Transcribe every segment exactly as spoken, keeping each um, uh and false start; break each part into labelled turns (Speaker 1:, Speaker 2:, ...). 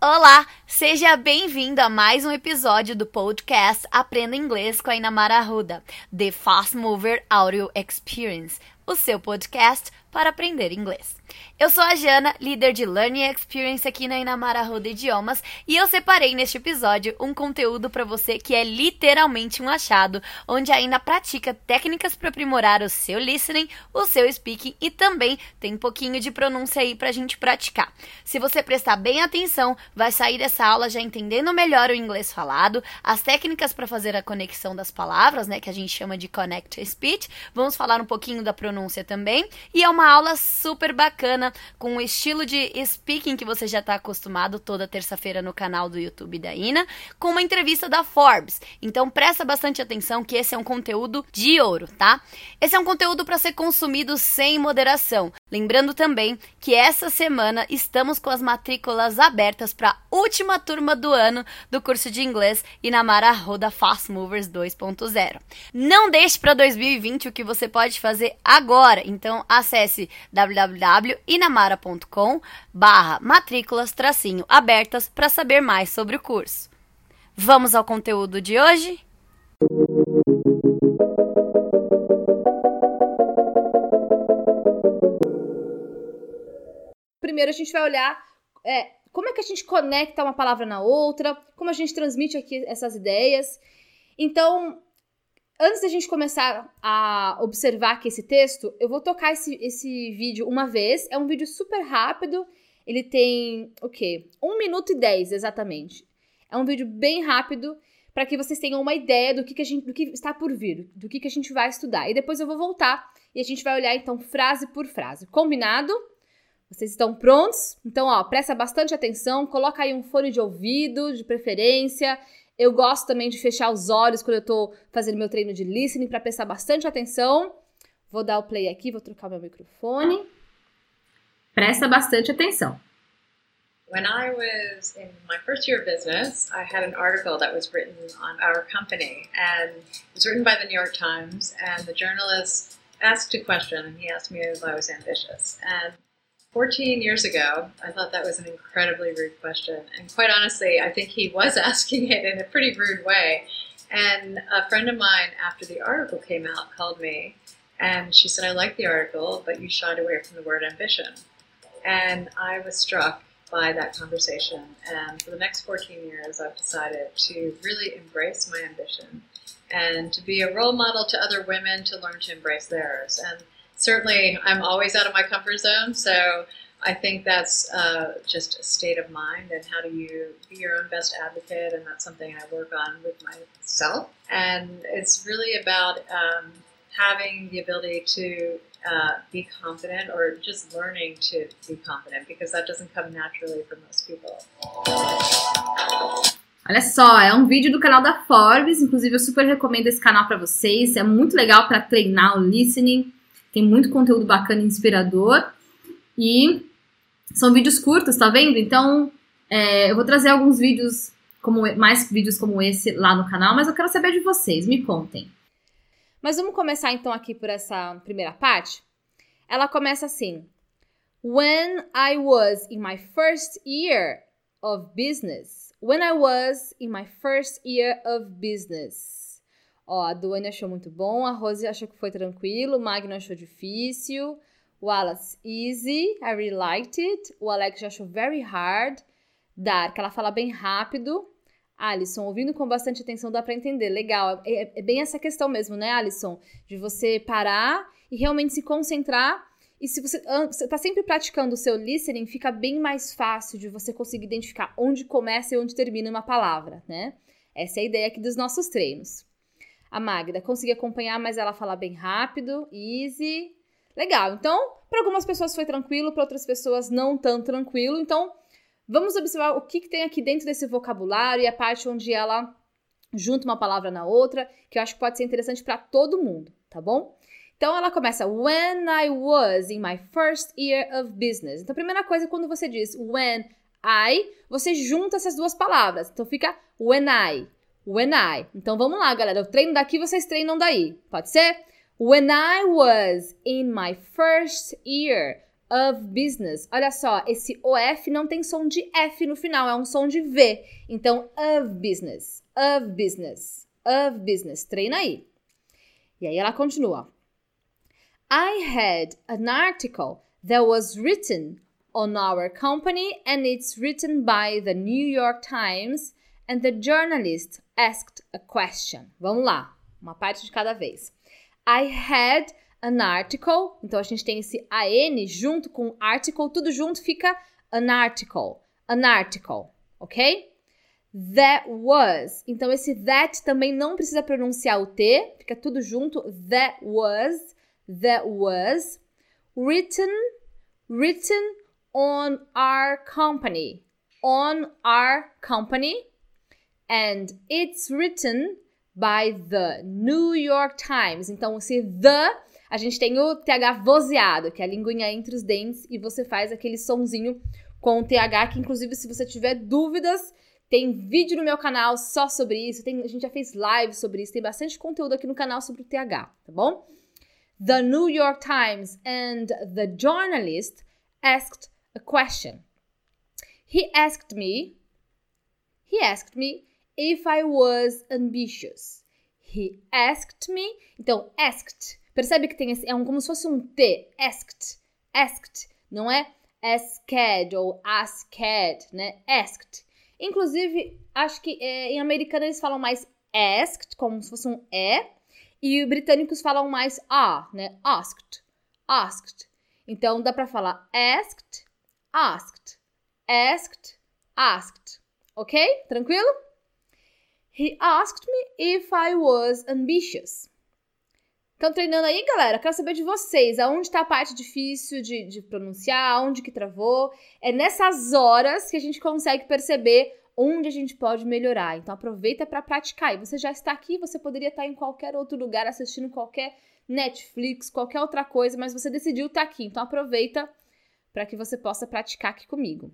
Speaker 1: Olá, seja bem-vindo a mais um episódio do podcast Aprenda Inglês com a Inamara Arruda, The Fast Mover Audio Experience, o seu podcast para aprender inglês. Eu sou a Jana, líder de Learning Experience aqui na Inamara Arruda Idiomas, e eu separei neste episódio um conteúdo para você que é literalmente um achado, onde ainda pratica técnicas para aprimorar o seu listening, o seu speaking e também tem um pouquinho de pronúncia aí para a gente praticar. Se você prestar bem atenção, vai sair dessa aula já entendendo melhor o inglês falado, as técnicas para fazer a conexão das palavras, né, que a gente chama de Connect to Speech, vamos falar um pouquinho da pronúncia também, e é uma aula super bacana, com o estilo de speaking que você já está acostumado toda terça-feira no canal do YouTube da Ina, com uma entrevista da Forbes. Então presta bastante atenção que esse é um conteúdo de ouro, tá? Esse é um conteúdo para ser consumido sem moderação. Lembrando também que essa semana estamos com as matrículas abertas para a última turma do ano do curso de inglês Inamara Arruda Fast Movers dois ponto zero. Não deixe para dois mil e vinte o que você pode fazer agora, então acesse w w w ponto inamara ponto com barra matrículas tracinho abertas para saber mais sobre o curso. Vamos ao conteúdo de hoje?
Speaker 2: Primeiro a gente vai olhar é, como é que a gente conecta uma palavra na outra, como a gente transmite aqui essas ideias. Então, antes da gente começar a observar aqui esse texto, eu vou tocar esse, esse vídeo uma vez. É um vídeo super rápido, ele tem, o quê? um minuto e dez exatamente. É um vídeo bem rápido para que vocês tenham uma ideia do que, que, a gente, do que está por vir, do que, que a gente vai estudar. E depois eu vou voltar e a gente vai olhar então frase por frase. Combinado? Vocês estão prontos? Então, ó, presta bastante atenção, coloca aí um fone de ouvido, de preferência. Eu gosto também de fechar os olhos quando eu tô fazendo meu treino de listening para prestar bastante atenção. Vou dar o play aqui, vou trocar meu microfone. Presta bastante atenção.
Speaker 3: When I was in my first year of business, I had an article that was written on our company, and it was written by the New York Times, and the journalist asked a question, and he asked me if I was ambitious. And fourteen years ago, I thought that was an incredibly rude question. And quite honestly, I think he was asking it in a pretty rude way. And a friend of mine, after the article came out, called me. And she said, I like the article, but you shied away from the word ambition. And I was struck by that conversation. And for the next fourteen years, I've decided to really embrace my ambition and to be a role model to other women to learn to embrace theirs. And certainly, I'm always out of my comfort zone, so I think that's uh, just a state of mind, and how do you be your own best advocate, and that's something I work on with myself. And it's really about um, having the ability to uh, be confident, or just learning to be confident, because that doesn't come naturally for most people.
Speaker 2: Olha só, é um vídeo do canal da Forbes, inclusive eu super recomendo esse canal para vocês, é muito legal para treinar o listening. Tem muito conteúdo bacana e inspirador. E são vídeos curtos, tá vendo? Então, é, eu vou trazer alguns vídeos, como, mais vídeos como esse lá no canal, mas eu quero saber de vocês, me contem. Mas vamos começar então aqui por essa primeira parte. Ela começa assim. When I was in my first year of business. When I was in my first year of business. Ó, a Duane achou muito bom, a Rose achou que foi tranquilo, o Magno achou difícil, o Wallace, easy, I really liked it, o Alex achou very hard, Dark, ela fala bem rápido, Alisson, ouvindo com bastante atenção dá pra entender, legal, é, é bem essa questão mesmo, né, Alisson, de você parar e realmente se concentrar, e se você, você tá sempre praticando o seu listening, fica bem mais fácil de você conseguir identificar onde começa e onde termina uma palavra, né, essa é a ideia aqui dos nossos treinos. A Magda consegui acompanhar, mas ela fala bem rápido, easy. Legal, então, para algumas pessoas foi tranquilo, para outras pessoas não tão tranquilo. Então, vamos observar o que, que tem aqui dentro desse vocabulário e a parte onde ela junta uma palavra na outra, que eu acho que pode ser interessante para todo mundo, tá bom? Então, ela começa, when I was in my first year of business. Então, a primeira coisa, quando você diz when I, você junta essas duas palavras. Então, fica when I. When I. Então, vamos lá, galera. Eu treino daqui, vocês treinam daí. Pode ser? When I was in my first year of business. Olha só, esse O F não tem som de F no final, é um som de V. Então, of business, of business, of business. Treina aí. E aí ela continua. I had an article that was written on our company and it's written by the New York Times and the journalist asked a question. Vamos lá, uma parte de cada vez. I had an article, então a gente tem esse A N junto com article, tudo junto fica an article, an article, ok? That was, então esse that também não precisa pronunciar o T, fica tudo junto, that was, that was, written, written on our company, on our company, and it's written by the New York Times. Então, esse the, a gente tem o T H vozeado, que é a linguinha entre os dentes, e você faz aquele sonzinho com o T H, que inclusive se você tiver dúvidas, tem vídeo no meu canal só sobre isso, tem, a gente já fez live sobre isso, tem bastante conteúdo aqui no canal sobre o T H, tá bom? The New York Times and the journalist asked a question. He asked me, he asked me if I was ambitious. He asked me, então asked, percebe que tem esse, é um, como se fosse um T, asked, asked, não é asked ou asked, né, asked. Inclusive, acho que é, em americano eles falam mais asked, como se fosse um E, e os britânicos falam mais A, né, asked, asked. Então, dá pra falar asked, asked, asked, asked, ok? Tranquilo? He asked me if I was ambitious. Estão treinando aí, galera? Quero saber de vocês. Aonde está a parte difícil de, de pronunciar? Onde que travou? É nessas horas que a gente consegue perceber onde a gente pode melhorar. Então, aproveita para praticar. E você já está aqui, você poderia estar em qualquer outro lugar assistindo qualquer Netflix, qualquer outra coisa, mas você decidiu estar aqui. Então, aproveita para que você possa praticar aqui comigo.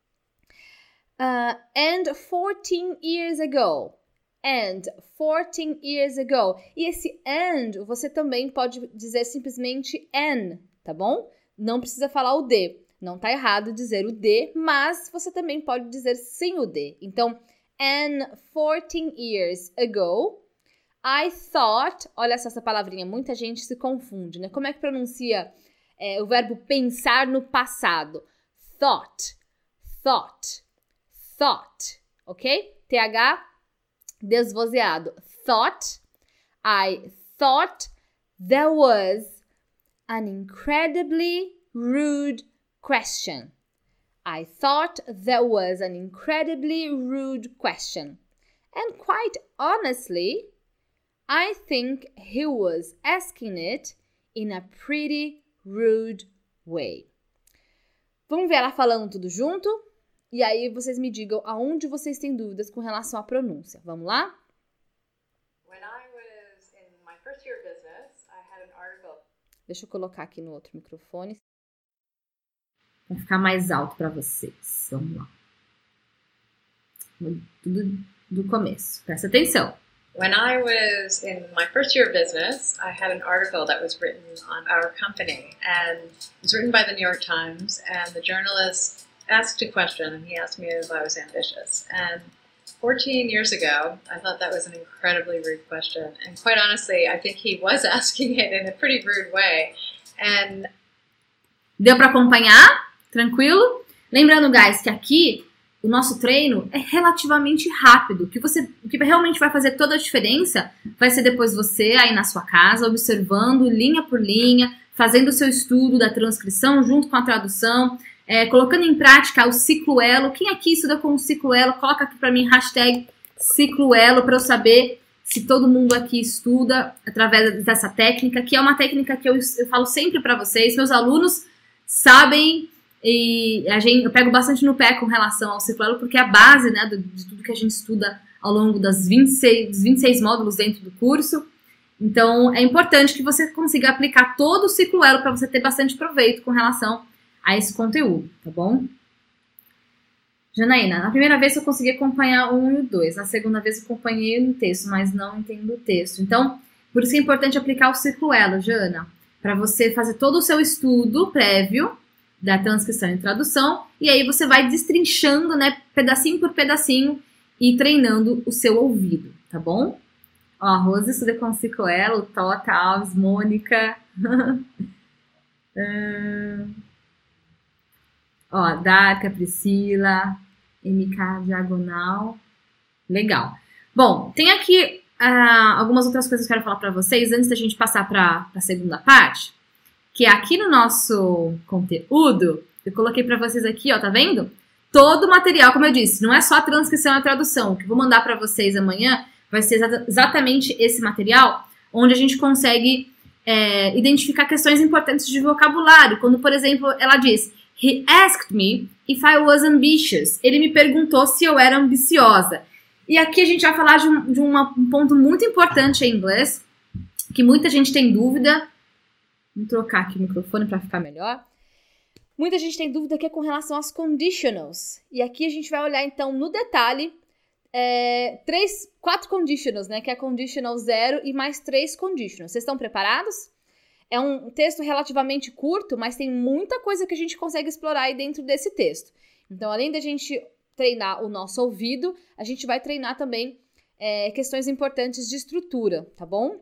Speaker 2: Uh, and fourteen years ago. And fourteen years ago. E esse and, você também pode dizer simplesmente an, tá bom? Não precisa falar o D. Não tá errado dizer o D, mas você também pode dizer sem o D. Então, and fourteen years ago, I thought... Olha só essa palavrinha, muita gente se confunde, né? Como é que pronuncia é, o verbo pensar no passado? Thought, thought, thought, ok? T H desvozeado. Thought, I thought there was an incredibly rude question. I thought there was an incredibly rude question. And quite honestly, I think he was asking it in a pretty rude way. Vamos ver ela falando tudo junto? E aí vocês me digam aonde vocês têm dúvidas com relação à pronúncia. Vamos lá?
Speaker 3: When I was in my first year of business, I had an article.
Speaker 2: Deixa eu colocar aqui no outro microfone. Vai ficar mais alto para vocês. Vamos lá. Tudo do começo. Presta atenção.
Speaker 3: When I was in my first year of business, I had an article that was written on our company, and it was written by the New York Times, and the journalist asked a question, and he asked me if I was ambitious. And fourteen years ago, I thought that was an incredibly rude question. And quite honestly, I think he was asking it in a pretty rude way. And
Speaker 2: deu para acompanhar? Tranquilo? Lembrando, guys, que aqui o nosso treino é relativamente rápido. O que, você, o que realmente vai fazer toda a diferença vai ser depois você aí na sua casa, observando linha por linha, fazendo o seu estudo da transcrição junto com a tradução, É, colocando em prática o ciclo elo. Quem aqui estuda com o ciclo elo, coloca aqui para mim hashtag ciclo elo para eu saber se todo mundo aqui estuda através dessa técnica, que é uma técnica que eu, eu falo sempre para vocês. Meus alunos sabem e a gente, eu pego bastante no pé com relação ao ciclo elo, porque é a base, né, do, de tudo que a gente estuda ao longo das vinte e seis, dos vinte e seis módulos dentro do curso. Então, é importante que você consiga aplicar todo o ciclo elo para você ter bastante proveito com relação a esse conteúdo, tá bom? Janaína, na primeira vez eu consegui acompanhar o um e o dois, na segunda vez eu acompanhei no texto, mas não entendo o texto. Então, por isso que é importante aplicar o ciclo elo, Jana, para você fazer todo o seu estudo prévio, da transcrição e tradução, e aí você vai destrinchando, né, pedacinho por pedacinho e treinando o seu ouvido, tá bom? Ó, a Rose estuda com Cicloelo, Tota, Alves, Mônica. hum... Ó, a Darka, Priscila, M K Diagonal. Legal. Bom, tem aqui uh, algumas outras coisas que eu quero falar para vocês antes da gente passar para a segunda parte, que aqui no nosso conteúdo, eu coloquei para vocês aqui, ó, tá vendo? Todo o material, como eu disse, não é só a transcrição e a tradução. O que eu vou mandar para vocês amanhã vai ser exatamente esse material, onde a gente consegue é, identificar questões importantes de vocabulário. Quando, por exemplo, ela diz, he asked me if I was ambitious. Ele me perguntou se eu era ambiciosa. E aqui a gente vai falar de um, de uma, um ponto muito importante em inglês, que muita gente tem dúvida. Vou trocar aqui o microfone para ficar melhor. Muita gente tem dúvida que é com relação aos conditionals. E aqui a gente vai olhar, então, no detalhe, é, três, quatro conditionals, né? Que é conditional zero e mais três conditionals. Vocês estão preparados? É um texto relativamente curto, mas tem muita coisa que a gente consegue explorar aí dentro desse texto. Então, além da gente treinar o nosso ouvido, a gente vai treinar também é, questões importantes de estrutura, tá bom?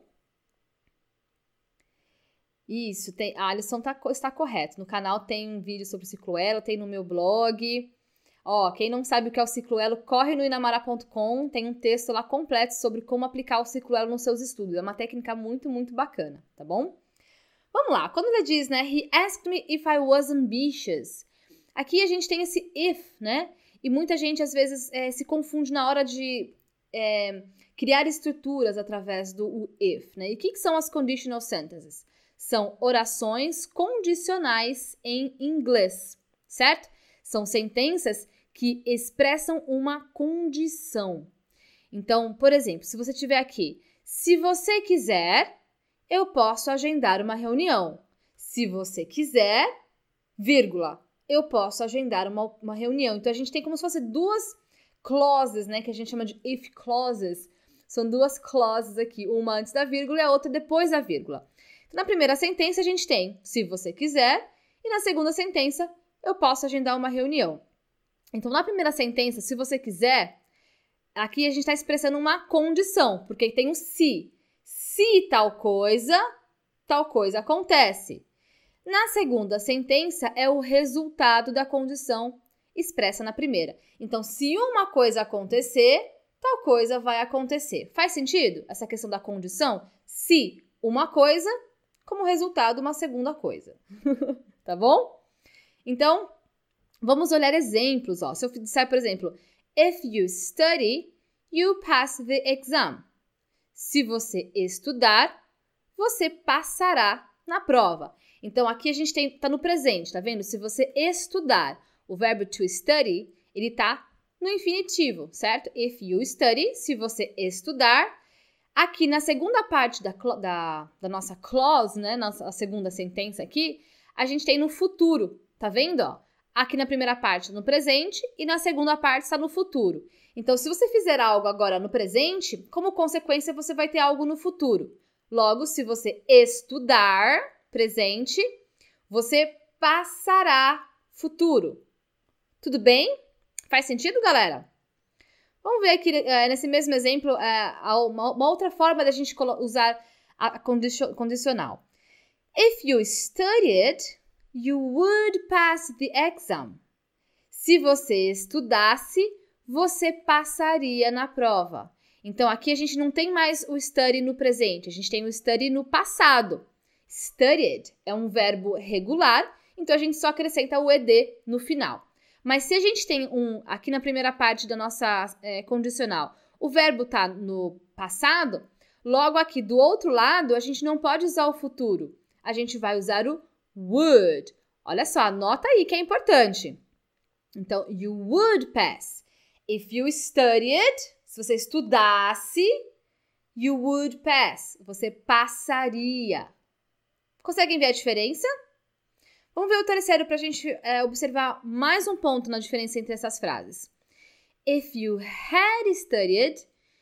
Speaker 2: Isso, tem, a Alisson tá, está correto. No canal tem um vídeo sobre o Cicloelo, tem no meu blog. Ó, quem não sabe o que é o Cicloelo, corre no inamara ponto com, tem um texto lá completo sobre como aplicar o Cicloelo nos seus estudos. É uma técnica muito, muito bacana, tá bom? Vamos lá, quando ele diz, né, he asked me if I was ambitious. Aqui a gente tem esse if, né? E muita gente, às vezes, é, se confunde na hora de é, criar estruturas através do if, né? E o que, que são as conditional sentences? São orações condicionais em inglês, certo? São sentenças que expressam uma condição. Então, por exemplo, se você tiver aqui, se você quiser, eu posso agendar uma reunião. Se você quiser, vírgula, eu posso agendar uma, uma reunião. Então, a gente tem como se fosse duas clauses, né? Que a gente chama de if clauses. São duas clauses aqui, uma antes da vírgula e a outra depois da vírgula. Na primeira sentença, a gente tem, se você quiser, e na segunda sentença, eu posso agendar uma reunião. Então, na primeira sentença, se você quiser, aqui a gente está expressando uma condição, porque tem um se. Se tal coisa, tal coisa acontece. Na segunda sentença, é o resultado da condição expressa na primeira. Então, se uma coisa acontecer, tal coisa vai acontecer. Faz sentido essa questão da condição? Se uma coisa, como resultado, uma segunda coisa. Tá bom? Então, vamos olhar exemplos. Ó. Se eu disser, por exemplo, if you study, you pass the exam. Se você estudar, você passará na prova. Então, aqui a gente está no presente, tá vendo? Se você estudar, o verbo to study, ele está no infinitivo, certo? If you study, se você estudar. Aqui na segunda parte da, da, da nossa clause, né, nossa, a segunda sentença aqui, a gente tem no futuro, tá vendo? Ó? Aqui na primeira parte no presente e na segunda parte está no futuro. Então, se você fizer algo agora no presente, como consequência você vai ter algo no futuro. Logo, se você estudar, presente, você passará futuro. Tudo bem? Faz sentido, galera? Vamos ver aqui, uh, nesse mesmo exemplo, uh, uma, uma outra forma da gente usar a condicional. If you studied, you would pass the exam. Se você estudasse, você passaria na prova. Então, aqui a gente não tem mais o study no presente, a gente tem o study no passado. Studied é um verbo regular, então a gente só acrescenta o ed no final. Mas se a gente tem um, aqui na primeira parte da nossa é, condicional, o verbo está no passado, logo aqui do outro lado, a gente não pode usar o futuro. A gente vai usar o would. Olha só, anota aí que é importante. Então, you would pass. If you studied, se você estudasse, you would pass. Você passaria. Conseguem ver a diferença? Vamos ver o terceiro para a gente é, observar mais um ponto na diferença entre essas frases. If you had studied,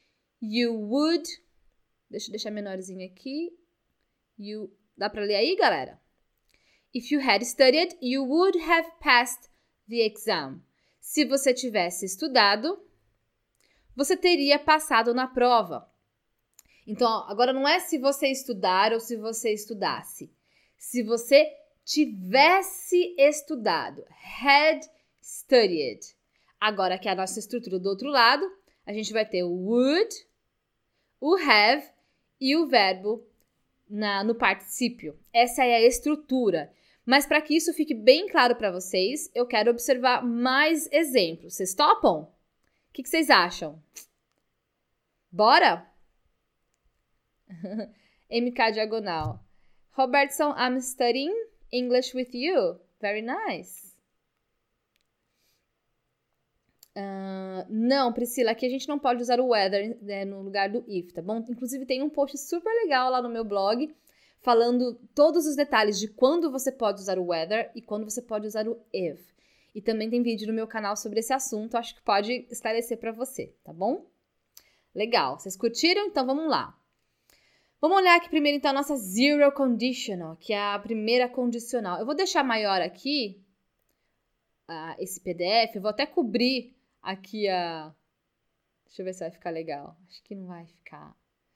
Speaker 2: you would... Deixa eu deixar menorzinho aqui. You... Dá para ler aí, galera? If you had studied, you would have passed the exam. Se você tivesse estudado, você teria passado na prova. Então, agora não é se você estudar ou se você estudasse. Se você tivesse estudado. Had studied. Agora, aqui é a nossa estrutura do outro lado, a gente vai ter o would, o have e o verbo na, no particípio. Essa é a estrutura. Mas para que isso fique bem claro para vocês, eu quero observar mais exemplos. Vocês topam? O que, que vocês acham? Bora? M K Diagonal. Robertson, I'm studying English with you. Very nice. Uh, não, Priscila, aqui a gente não pode usar o whether, né, no lugar do if, tá bom? Inclusive tem um post super legal lá no meu blog falando todos os detalhes de quando você pode usar o whether e quando você pode usar o if. E também tem vídeo no meu canal sobre esse assunto, acho que pode esclarecer para você, tá bom? Legal, vocês curtiram? Então vamos lá. Vamos olhar aqui primeiro então a nossa zero conditional, que é a primeira condicional. Eu vou deixar maior aqui uh, esse P D F, eu vou até cobrir aqui a... Deixa eu ver se vai ficar legal. Acho que não vai ficar.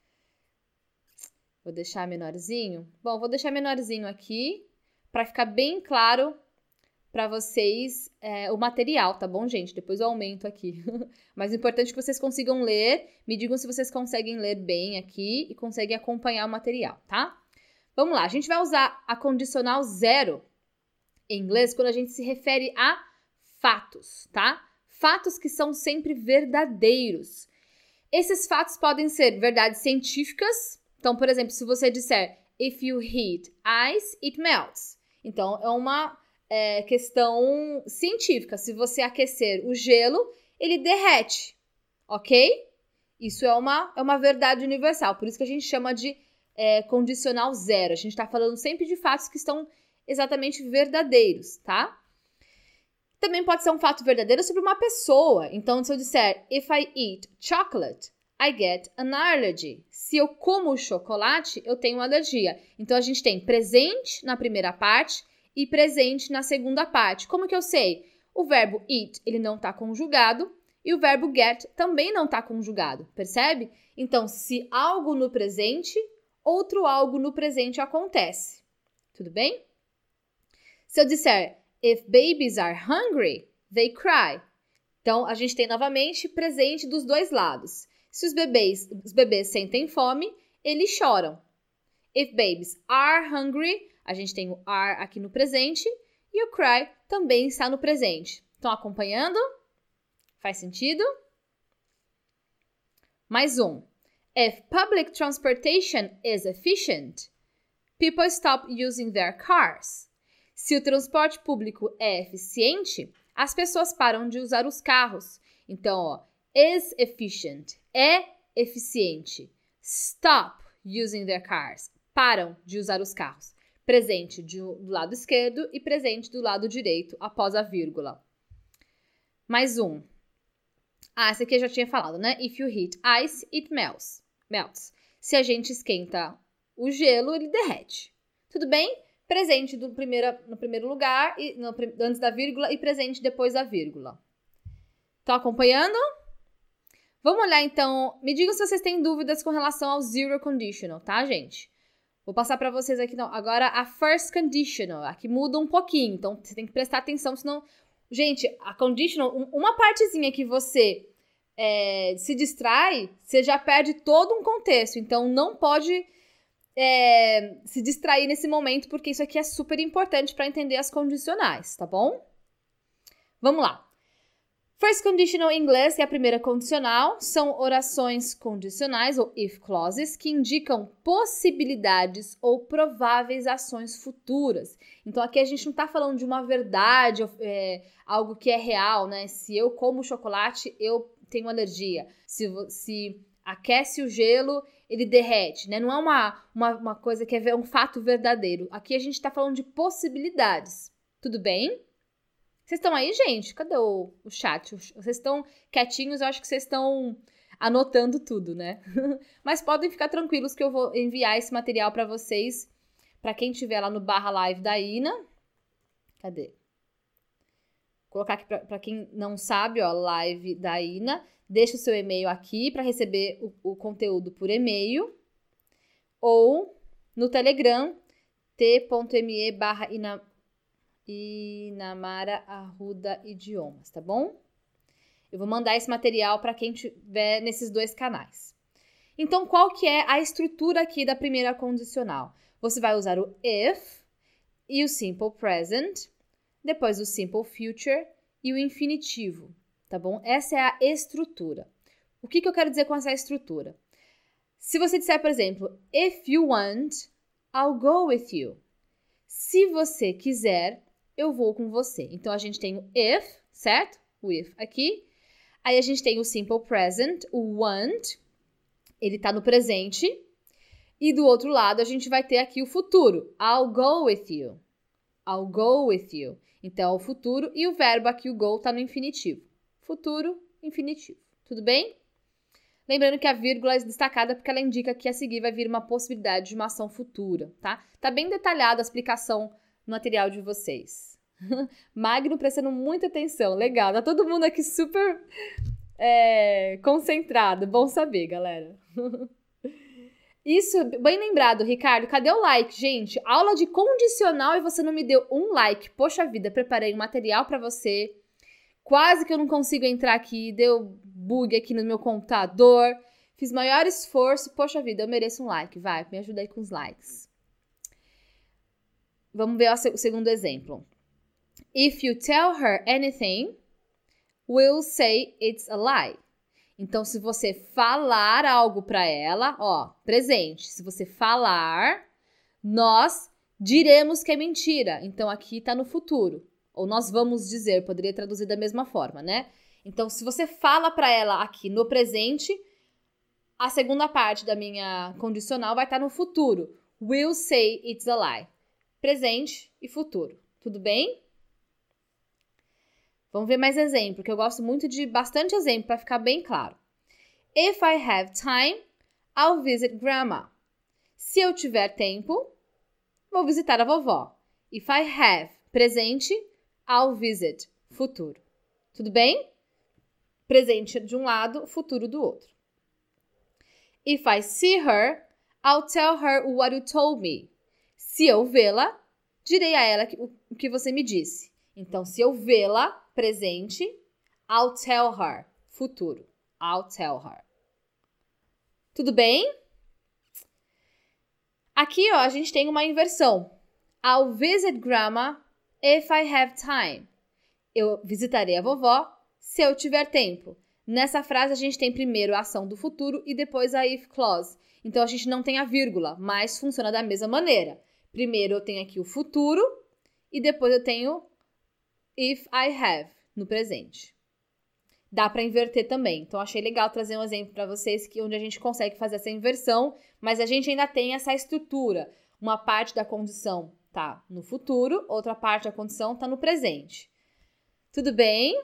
Speaker 2: Vou deixar menorzinho. Bom, vou deixar menorzinho aqui para ficar bem claro para vocês é, o material, tá bom, gente? Depois eu aumento aqui. Mas o importante é que vocês consigam ler. Me digam se vocês conseguem ler bem aqui e conseguem acompanhar o material, tá? Vamos lá, a gente vai usar a condicional zero em inglês quando a gente se refere a fatos, tá? Fatos que são sempre verdadeiros. Esses fatos podem ser verdades científicas. Então, por exemplo, se você disser if you heat ice, it melts. Então, é uma é, questão científica. Se você aquecer o gelo, ele derrete, ok? Isso é uma, é uma verdade universal. Por isso que a gente chama de é, condicional zero. A gente está falando sempre de fatos que estão exatamente verdadeiros, tá? Também pode ser um fato verdadeiro sobre uma pessoa. Então, se eu disser if I eat chocolate, I get an allergy. Se eu como chocolate, eu tenho alergia. Então, a gente tem presente na primeira parte e presente na segunda parte. Como que eu sei? O verbo eat, ele não está conjugado e o verbo get também não está conjugado, percebe? Então, se algo no presente, outro algo no presente acontece. Tudo bem? Se eu disser if babies are hungry, they cry. Então, a gente tem novamente presente dos dois lados. Se os bebês, os bebês sentem fome, eles choram. If babies are hungry, a gente tem o are aqui no presente e o cry também está no presente. Estão acompanhando? Faz sentido? Mais um. If public transportation is efficient, people stop using their cars. Se o transporte público é eficiente, as pessoas param de usar os carros. Então, ó, is efficient, é eficiente. Stop using their cars, param de usar os carros. Presente do lado esquerdo e presente do lado direito, após a vírgula. Mais um. Ah, esse aqui eu já tinha falado, né? If you heat ice, it melts. melts. Se a gente esquenta o gelo, ele derrete. Tudo bem? Presente do primeiro, no primeiro lugar, e, no, antes da vírgula, e presente depois da vírgula. Estão acompanhando? Vamos olhar, então. Me digam se vocês têm dúvidas com relação ao zero conditional, tá, gente? Vou passar para vocês aqui, não. Agora, a first conditional. Aqui muda um pouquinho, então você tem que prestar atenção, senão... Gente, a conditional, uma partezinha que você é, se distrai, você já perde todo um contexto. Então, não pode... É, se distrair nesse momento, porque isso aqui é super importante para entender as condicionais, tá bom? Vamos lá. First conditional em inglês, que é a primeira condicional, são orações condicionais, ou if clauses, que indicam possibilidades ou prováveis ações futuras. Então, aqui a gente não está falando de uma verdade, é, algo que é real, né? Se eu como chocolate, eu tenho alergia. Se... se aquece o gelo, ele derrete, né? Não é uma, uma, uma coisa que é um fato verdadeiro. Aqui a gente tá falando de possibilidades. Tudo bem? Vocês estão aí, gente? Cadê o, o chat? Vocês estão quietinhos, eu acho que vocês estão anotando tudo, né? Mas podem ficar tranquilos que eu vou enviar esse material para vocês, para quem estiver lá no barra live da Ina. Cadê? Vou colocar aqui para quem não sabe, ó, live da Ina. Deixa o seu e-mail aqui para receber o, o conteúdo por e-mail. Ou no Telegram, t.me barra Inamara Arruda Idiomas, tá bom? Eu vou mandar esse material para quem estiver nesses dois canais. Então, qual que é a estrutura aqui da primeira condicional? Você vai usar o if e o simple present, depois o simple future e o infinitivo, tá bom? Essa é a estrutura. O que, que eu quero dizer com essa estrutura? Se você disser, por exemplo, if you want, I'll go with you. Se você quiser, eu vou com você. Então, a gente tem o if, certo? O if aqui. Aí, a gente tem o simple present, o want. Ele tá no presente. E do outro lado, a gente vai ter aqui o futuro. I'll go with you. I'll go with you. Então, o futuro e o verbo aqui, o go, tá no infinitivo. Futuro, infinitivo. Tudo bem? Lembrando que a vírgula é destacada porque ela indica que a seguir vai vir uma possibilidade de uma ação futura, tá? Tá bem detalhada a explicação no material de vocês. Magno prestando muita atenção. Legal, tá todo mundo aqui super é, concentrado. Bom saber, galera. Isso, bem lembrado, Ricardo. Cadê o like, gente? Aula de condicional e você não me deu um like. Poxa vida, preparei um material pra você. Quase que eu não consigo entrar aqui. Deu bug aqui no meu computador. Fiz maior esforço. Poxa vida, eu mereço um like. Vai, me ajuda aí com os likes. Vamos ver o segundo exemplo. If you tell her anything, we'll say it's a lie. Então, se você falar algo para ela, ó, presente. Se você falar, nós diremos que é mentira. Então, aqui tá no futuro. Ou nós vamos dizer, poderia traduzir da mesma forma, né? Então, se você fala para ela aqui no presente, a segunda parte da minha condicional vai estar no futuro. We'll say it's a lie. Presente e futuro. Tudo bem? Vamos ver mais exemplo, que eu gosto muito de bastante exemplo para ficar bem claro. If I have time, I'll visit grandma. Se eu tiver tempo, vou visitar a vovó. If I have, presente, I'll visit, futuro. Tudo bem? Presente de um lado, futuro do outro. If I see her, I'll tell her what you told me. Se eu vê-la, direi a ela o que você me disse. Então, se eu vê-la, presente, I'll tell her, futuro. I'll tell her. Tudo bem? Aqui, ó, a gente tem uma inversão. I'll visit grandma if I have time. Eu visitarei a vovó se eu tiver tempo. Nessa frase, a gente tem primeiro a ação do futuro e depois a if clause. Então, a gente não tem a vírgula, mas funciona da mesma maneira. Primeiro, eu tenho aqui o futuro e depois eu tenho if I have, no presente. Dá para inverter também. Então, achei legal trazer um exemplo para vocês que, onde a gente consegue fazer essa inversão, mas a gente ainda tem essa estrutura. Uma parte da condição tá no futuro, outra parte da condição tá no presente. Tudo bem?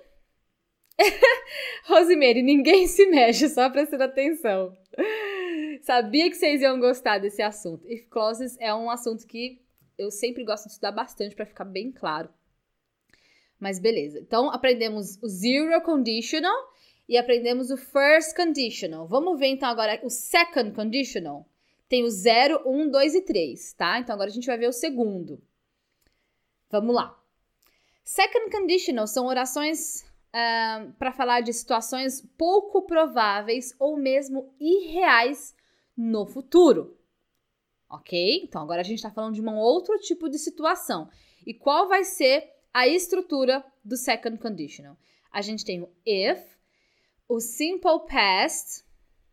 Speaker 2: Rosemary, ninguém se mexe, só prestando atenção. Sabia que vocês iam gostar desse assunto. If clauses é um assunto que eu sempre gosto de estudar bastante para ficar bem claro. Mas beleza. Então, aprendemos o zero conditional e aprendemos o first conditional. Vamos ver, então, agora o second conditional. Tem o zero, um, dois e três, tá? Então, agora a gente vai ver o segundo. Vamos lá. Second conditional são orações uh, para falar de situações pouco prováveis ou mesmo irreais no futuro. Ok? Então, agora a gente está falando de um outro tipo de situação. E qual vai ser a estrutura do second conditional? A gente tem o if, o simple past.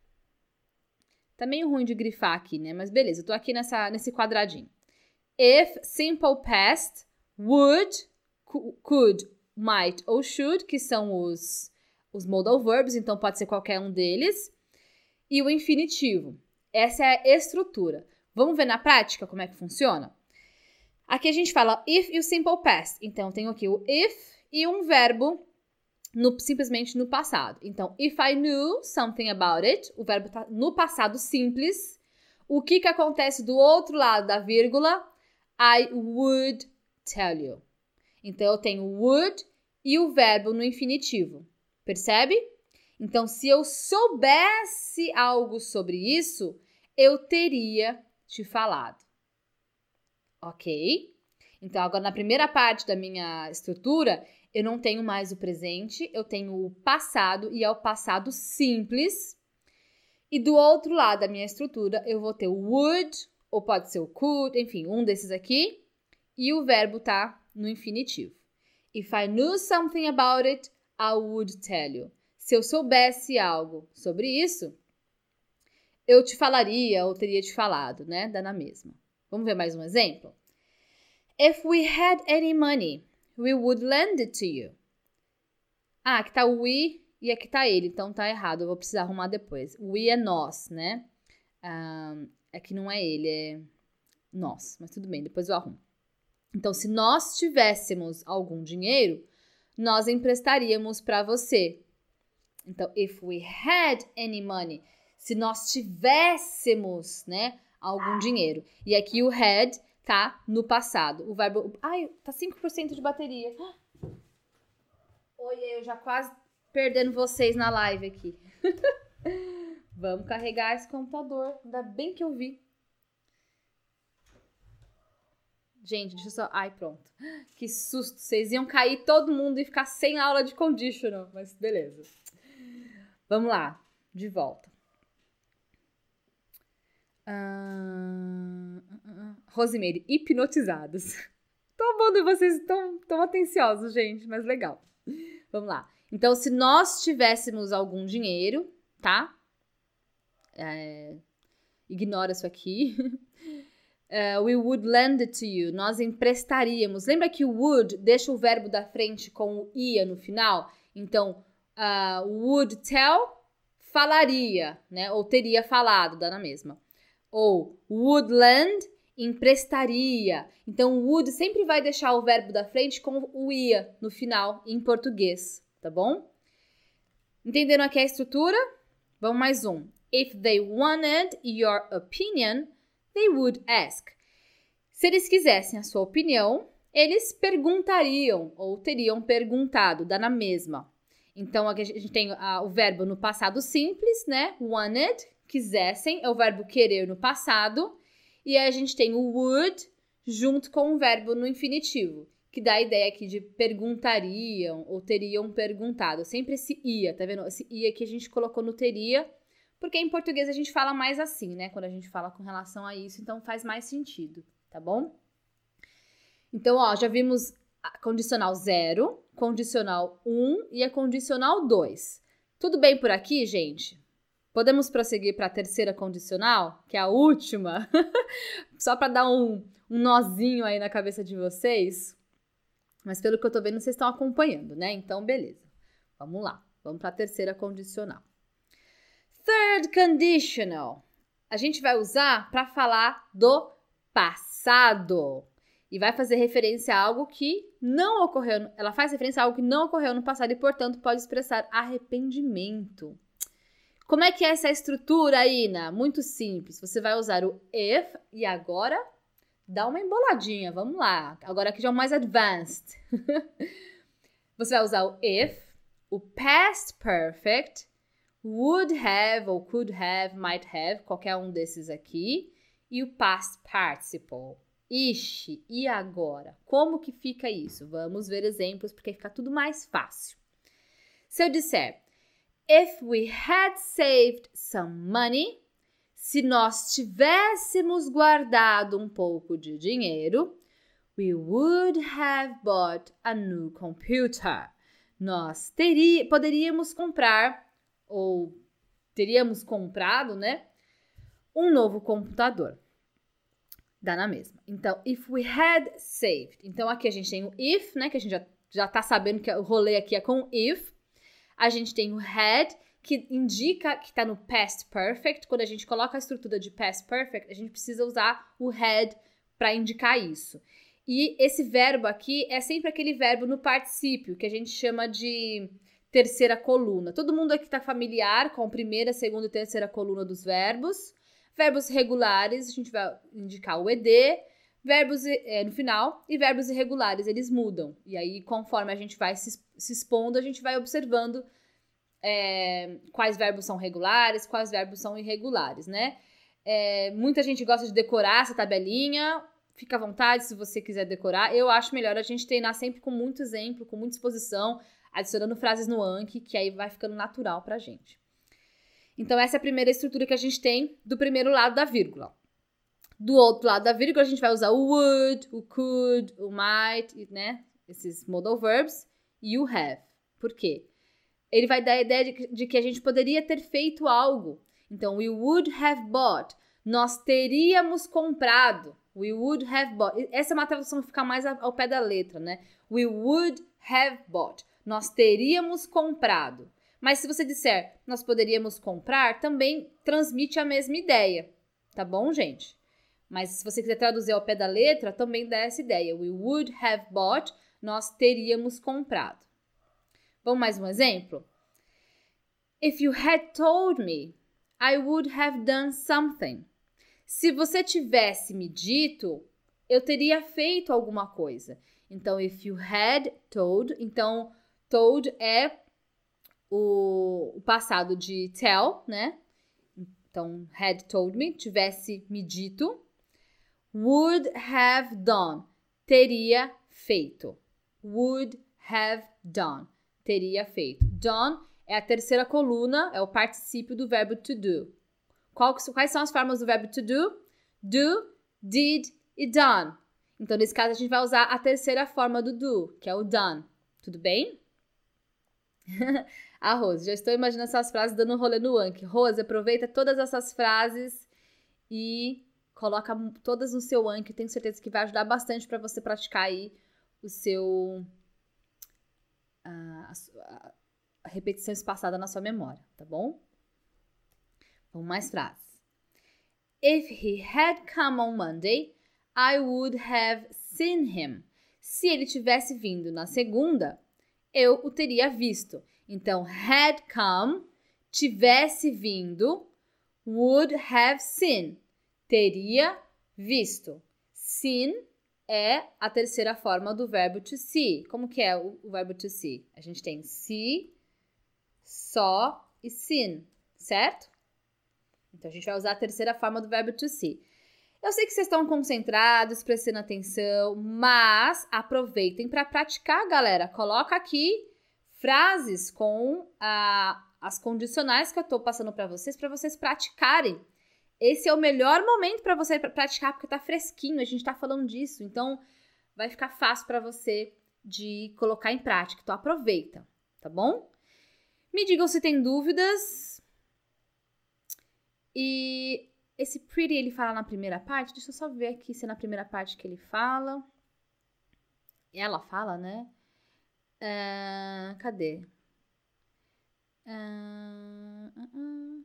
Speaker 2: Tá meio ruim de grifar aqui, né? Mas beleza, eu tô aqui nessa, nesse quadradinho. If, simple past, would, could, might ou should, que são os, os modal verbs, então pode ser qualquer um deles. E o infinitivo. Essa é a estrutura. Vamos ver na prática como é que funciona? Aqui a gente fala if e o simple past. Então, tenho aqui o if e um verbo no, simplesmente no passado. Então, if I knew something about it, o verbo está no passado simples. O que, que acontece do outro lado da vírgula? I would tell you. Então, eu tenho would e o verbo no infinitivo. Percebe? Então, se eu soubesse algo sobre isso, eu teria te falado. Ok? Então, agora na primeira parte da minha estrutura, eu não tenho mais o presente, eu tenho o passado e é o passado simples. E do outro lado da minha estrutura, eu vou ter o would, ou pode ser o could, enfim, um desses aqui. E o verbo tá no infinitivo. If I knew something about it, I would tell you. Se eu soubesse algo sobre isso, eu te falaria ou teria te falado, né? Dá na mesma. Vamos ver mais um exemplo? If we had any money, we would lend it to you. Ah, aqui tá o we e aqui tá ele, então tá errado, eu vou precisar arrumar depois. We é nós, né? Um, aqui não é ele, é nós, mas tudo bem, depois eu arrumo. Então, se nós tivéssemos algum dinheiro, nós emprestaríamos para você. Então, if we had any money, se nós tivéssemos, né, algum dinheiro. E aqui o had tá no passado. O verbo... Ai, tá cinco por cento de bateria. Oi, eu já quase perdendo vocês na live aqui. Vamos carregar esse computador. Ainda bem que eu vi. Gente, deixa eu só... Ai, pronto. Que susto. Vocês iam cair todo mundo e ficar sem aula de conditional. Mas beleza. Vamos lá. De volta. Uh, uh, uh. Rosemary, hipnotizados. Tô bom, vocês estão tão atenciosos, gente, mas legal. Vamos lá. Então, se nós tivéssemos algum dinheiro, tá? É, ignora isso aqui. Uh, we would lend it to you. Nós emprestaríamos. Lembra que o would deixa o verbo da frente com o ia no final? Então, uh, would tell, falaria, né? Ou teria falado, dá na mesma. Ou would lend, emprestaria. Então, would sempre vai deixar o verbo da frente com o ia no final em português, tá bom? Entenderam aqui a estrutura? Vamos mais um. If they wanted your opinion, they would ask. Se eles quisessem a sua opinião, eles perguntariam ou teriam perguntado, dá na mesma. Então, aqui a gente tem uh, o verbo no passado simples, né? Wanted, quisessem, é o verbo querer no passado. E aí a gente tem o would junto com o verbo no infinitivo, que dá a ideia aqui de perguntariam ou teriam perguntado. Sempre esse ia, tá vendo? Esse ia que a gente colocou no teria, porque em português a gente fala mais assim, né? Quando a gente fala com relação a isso, então faz mais sentido, tá bom? Então, ó, já vimos a condicional zero, condicional um e a condicional dois. Tudo bem por aqui, gente? Podemos prosseguir para a terceira condicional, que é a última? Só para dar um, um nozinho aí na cabeça de vocês. Mas pelo que eu tô vendo, vocês estão acompanhando, né? Então, beleza. Vamos lá. Vamos para a terceira condicional. Third conditional. A gente vai usar para falar do passado. E vai fazer referência a algo que não ocorreu. Ela faz referência a algo que não ocorreu no passado e, portanto, pode expressar arrependimento. Como é que é essa estrutura, Ina? Muito simples. Você vai usar o if e agora dá uma emboladinha. Vamos lá. Agora aqui já é o mais advanced. Você vai usar o if, o past perfect, would have ou could have, might have, qualquer um desses aqui, e o past participle. Ixi, e agora? Como que fica isso? Vamos ver exemplos, porque fica tudo mais fácil. Se eu disser, if we had saved some money, se nós tivéssemos guardado um pouco de dinheiro, we would have bought a new computer. Nós teria, poderíamos comprar, ou teríamos comprado, né, um novo computador. Dá na mesma. Então, if we had saved. Então, aqui a gente tem o if, né, que a gente já, já tá sabendo que o rolê aqui é com if. A gente tem o had, que indica que tá no past perfect. Quando a gente coloca a estrutura de past perfect, a gente precisa usar o had para indicar isso. E esse verbo aqui é sempre aquele verbo no particípio, que a gente chama de terceira coluna. Todo mundo aqui tá familiar com a primeira, segunda e terceira coluna dos verbos. Verbos regulares, a gente vai indicar o ed. verbos é, no final, e verbos irregulares, eles mudam. E aí, conforme a gente vai se, se expondo, a gente vai observando é, quais verbos são regulares, quais verbos são irregulares, né? É, muita gente gosta de decorar essa tabelinha. Fica à vontade se você quiser decorar. Eu acho melhor a gente treinar sempre com muito exemplo, com muita exposição, adicionando frases no Anki, que aí vai ficando natural pra gente. Então, essa é a primeira estrutura que a gente tem do primeiro lado da vírgula. Do outro lado da vírgula, a gente vai usar o would, o could, o might, né? Esses modal verbs e o have. Por quê? Ele vai dar a ideia de, de que a gente poderia ter feito algo. Então, we would have bought. Nós teríamos comprado. We would have bought. Essa é uma tradução que fica mais ao pé da letra, né? We would have bought. Nós teríamos comprado. Mas se você disser nós poderíamos comprar, também transmite a mesma ideia. Tá bom, gente? Mas se você quiser traduzir ao pé da letra, também dá essa ideia. We would have bought. Nós teríamos comprado. Vamos mais um exemplo? If you had told me, I would have done something. Se você tivesse me dito, eu teria feito alguma coisa. Então, if you had told, então, told é o, o passado de tell, né? Então, had told me, tivesse me dito. Would have done, teria feito. Would have done, teria feito. Done é a terceira coluna, é o particípio do verbo to do. Qual, quais são as formas do verbo to do? Do, did e done. Então, nesse caso, a gente vai usar a terceira forma do do, que é o done. Tudo bem? A Rose, já estou imaginando essas frases dando um rolê no Anki. Rose, aproveita todas essas frases e coloca todas no seu Anki. Tenho certeza que vai ajudar bastante para você praticar aí o seu... A, a, a repetição espaçada na sua memória, tá bom? Vamos mais frases. If he had come on Monday, I would have seen him. Se ele tivesse vindo na segunda, eu o teria visto. Então, had come, tivesse vindo, would have seen, teria visto. Seen é a terceira forma do verbo to see. Como que é o, o verbo to see? A gente tem see, saw e seen, certo? Então, a gente vai usar a terceira forma do verbo to see. Eu sei que vocês estão concentrados, prestando atenção, mas aproveitem para praticar, galera. Coloca aqui frases com a, as condicionais que eu estou passando para vocês, para vocês praticarem. Esse é o melhor momento para você praticar, porque tá fresquinho, a gente tá falando disso. Então, vai ficar fácil para você de colocar em prática. Então, aproveita, tá bom? Me digam se tem dúvidas. E esse pretty ele fala na primeira parte. Deixa eu só ver aqui se é na primeira parte que ele fala. Ela fala, né? Uh, cadê? Uh, uh, uh.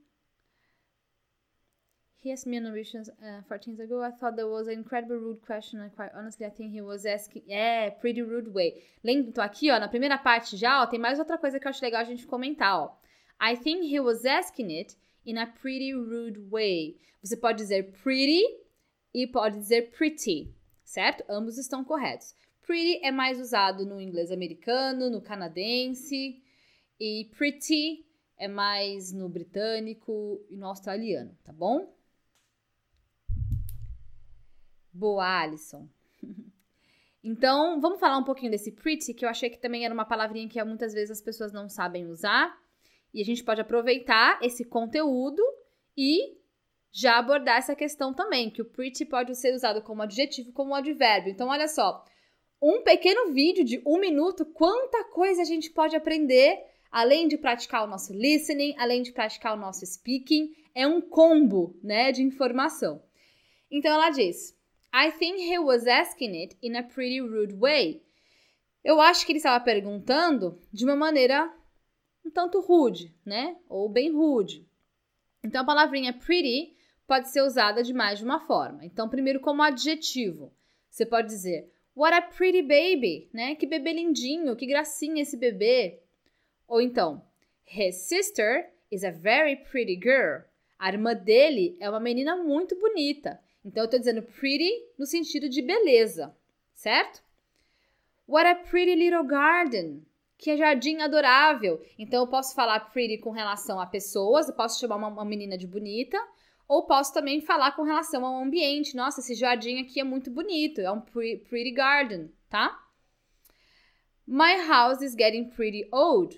Speaker 2: He asked me on auditions uh, fourteen years ago. I thought that was an incredibly rude question. And quite honestly, I think he was asking... É, pretty rude way. Lembra? Então aqui, ó, na primeira parte já, ó, tem mais outra coisa que eu acho legal a gente comentar, ó. I think he was asking it in a pretty rude way. Você pode dizer pretty e pode dizer pretty, certo? Ambos estão corretos. Pretty é mais usado no inglês americano, no canadense, e pretty é mais no britânico e no australiano, tá bom? Boa, Alisson. Então, vamos falar um pouquinho desse pretty, que eu achei que também era uma palavrinha que muitas vezes as pessoas não sabem usar. E a gente pode aproveitar esse conteúdo e já abordar essa questão também, que o pretty pode ser usado como adjetivo, como advérbio. Então, olha só, um pequeno vídeo de um minuto, quanta coisa a gente pode aprender, além de praticar o nosso listening, além de praticar o nosso speaking, é um combo, né, de informação. Então, ela diz, I think he was asking it in a pretty rude way. Eu acho que ele estava perguntando de uma maneira um tanto rude, né? Ou bem rude. Então, a palavrinha pretty pode ser usada de mais de uma forma. Então, primeiro como adjetivo. Você pode dizer, what a pretty baby, né? Que bebê lindinho, que gracinha esse bebê. Ou então, his sister is a very pretty girl. A irmã dele é uma menina muito bonita. Então, eu tô dizendo pretty no sentido de beleza, certo? What a pretty little garden. Que jardim adorável. Então, eu posso falar pretty com relação a pessoas, eu posso chamar uma, uma menina de bonita, ou posso também falar com relação ao ambiente. Nossa, esse jardim aqui é muito bonito, é um pretty, pretty garden, tá? My house is getting pretty old.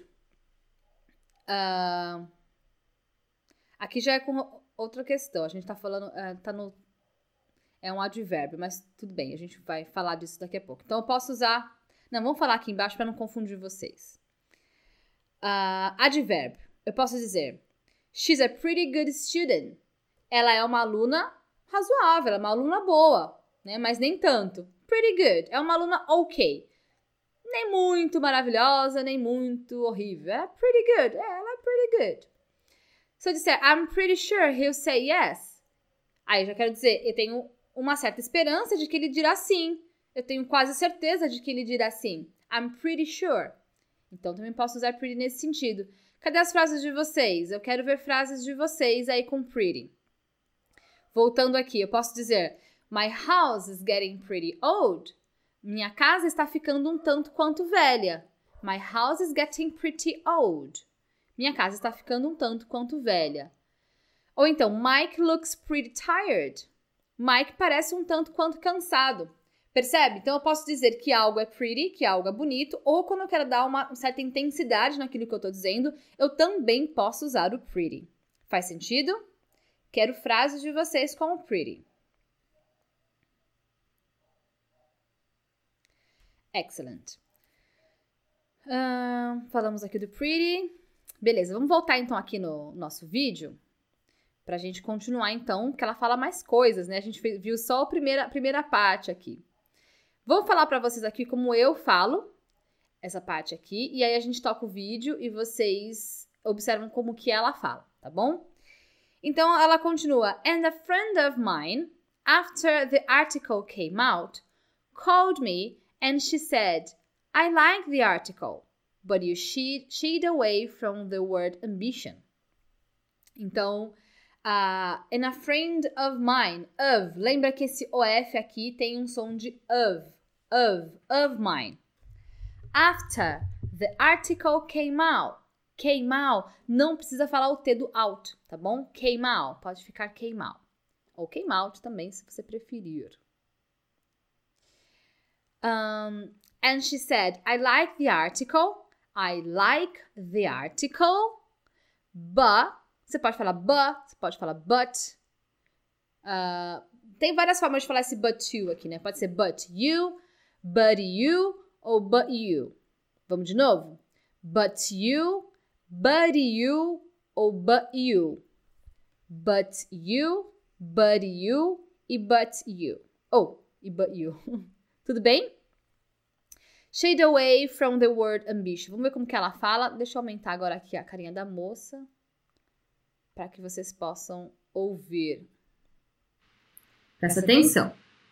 Speaker 2: Uh, aqui já é com outra questão. A gente tá falando, uh, tá no... É um advérbio, mas tudo bem, a gente vai falar disso daqui a pouco. Então, eu posso usar... Não, vamos falar aqui embaixo para não confundir vocês. Uh, advérbio. Eu posso dizer, she's a pretty good student. Ela é uma aluna razoável, ela é uma aluna boa, né? Mas nem tanto. Pretty good. É uma aluna ok. Nem muito maravilhosa, nem muito horrível. É pretty good. É, ela é pretty good. Se eu disser, I'm pretty sure he'll say yes. Aí eu já quero dizer, eu tenho uma certa esperança de que ele dirá sim. Eu tenho quase certeza de que ele dirá sim. I'm pretty sure. Então, também posso usar pretty nesse sentido. Cadê as frases de vocês? Eu quero ver frases de vocês aí com pretty. Voltando aqui, eu posso dizer, my house is getting pretty old. Minha casa está ficando um tanto quanto velha. My house is getting pretty old. Minha casa está ficando um tanto quanto velha. Ou então, Mike looks pretty tired. Mike parece um tanto quanto cansado. Percebe? Então, eu posso dizer que algo é pretty, que algo é bonito, ou quando eu quero dar uma certa intensidade naquilo que eu estou dizendo, eu também posso usar o pretty. Faz sentido? Quero frases de vocês com o pretty. Excellent. Uh, falamos aqui do pretty. Beleza, vamos voltar então aqui no nosso vídeo pra gente continuar então, que ela fala mais coisas, né? A gente viu só a primeira, a primeira parte aqui. Vou falar pra vocês aqui como eu falo essa parte aqui, e aí a gente toca o vídeo e vocês observam como que ela fala, tá bom? Então, ela continua. And a friend of mine, after the article came out, called me and she said, I like the article, but you shied, shied away from the word ambition. Então, uh, and a friend of mine, of, lembra que esse O F aqui tem um som de of, of, of mine. After the article came out, came out, não precisa falar o T do out, tá bom? Came out, pode ficar came out. Ou came out também, se você preferir. Um, and she said, I like the article, I like the article, but, você pode falar but, você pode falar but. Uh, tem várias formas de falar esse but you aqui, né? Pode ser but you, but you, ou but you. Vamos de novo? But you, but you, ou but you. But you, but you e but you. Oh, e but you. Tudo bem? Shade away from the word ambition. Vamos ver como que ela fala. Deixa eu aumentar agora aqui a carinha da moça para que vocês possam ouvir.
Speaker 4: Presta atenção.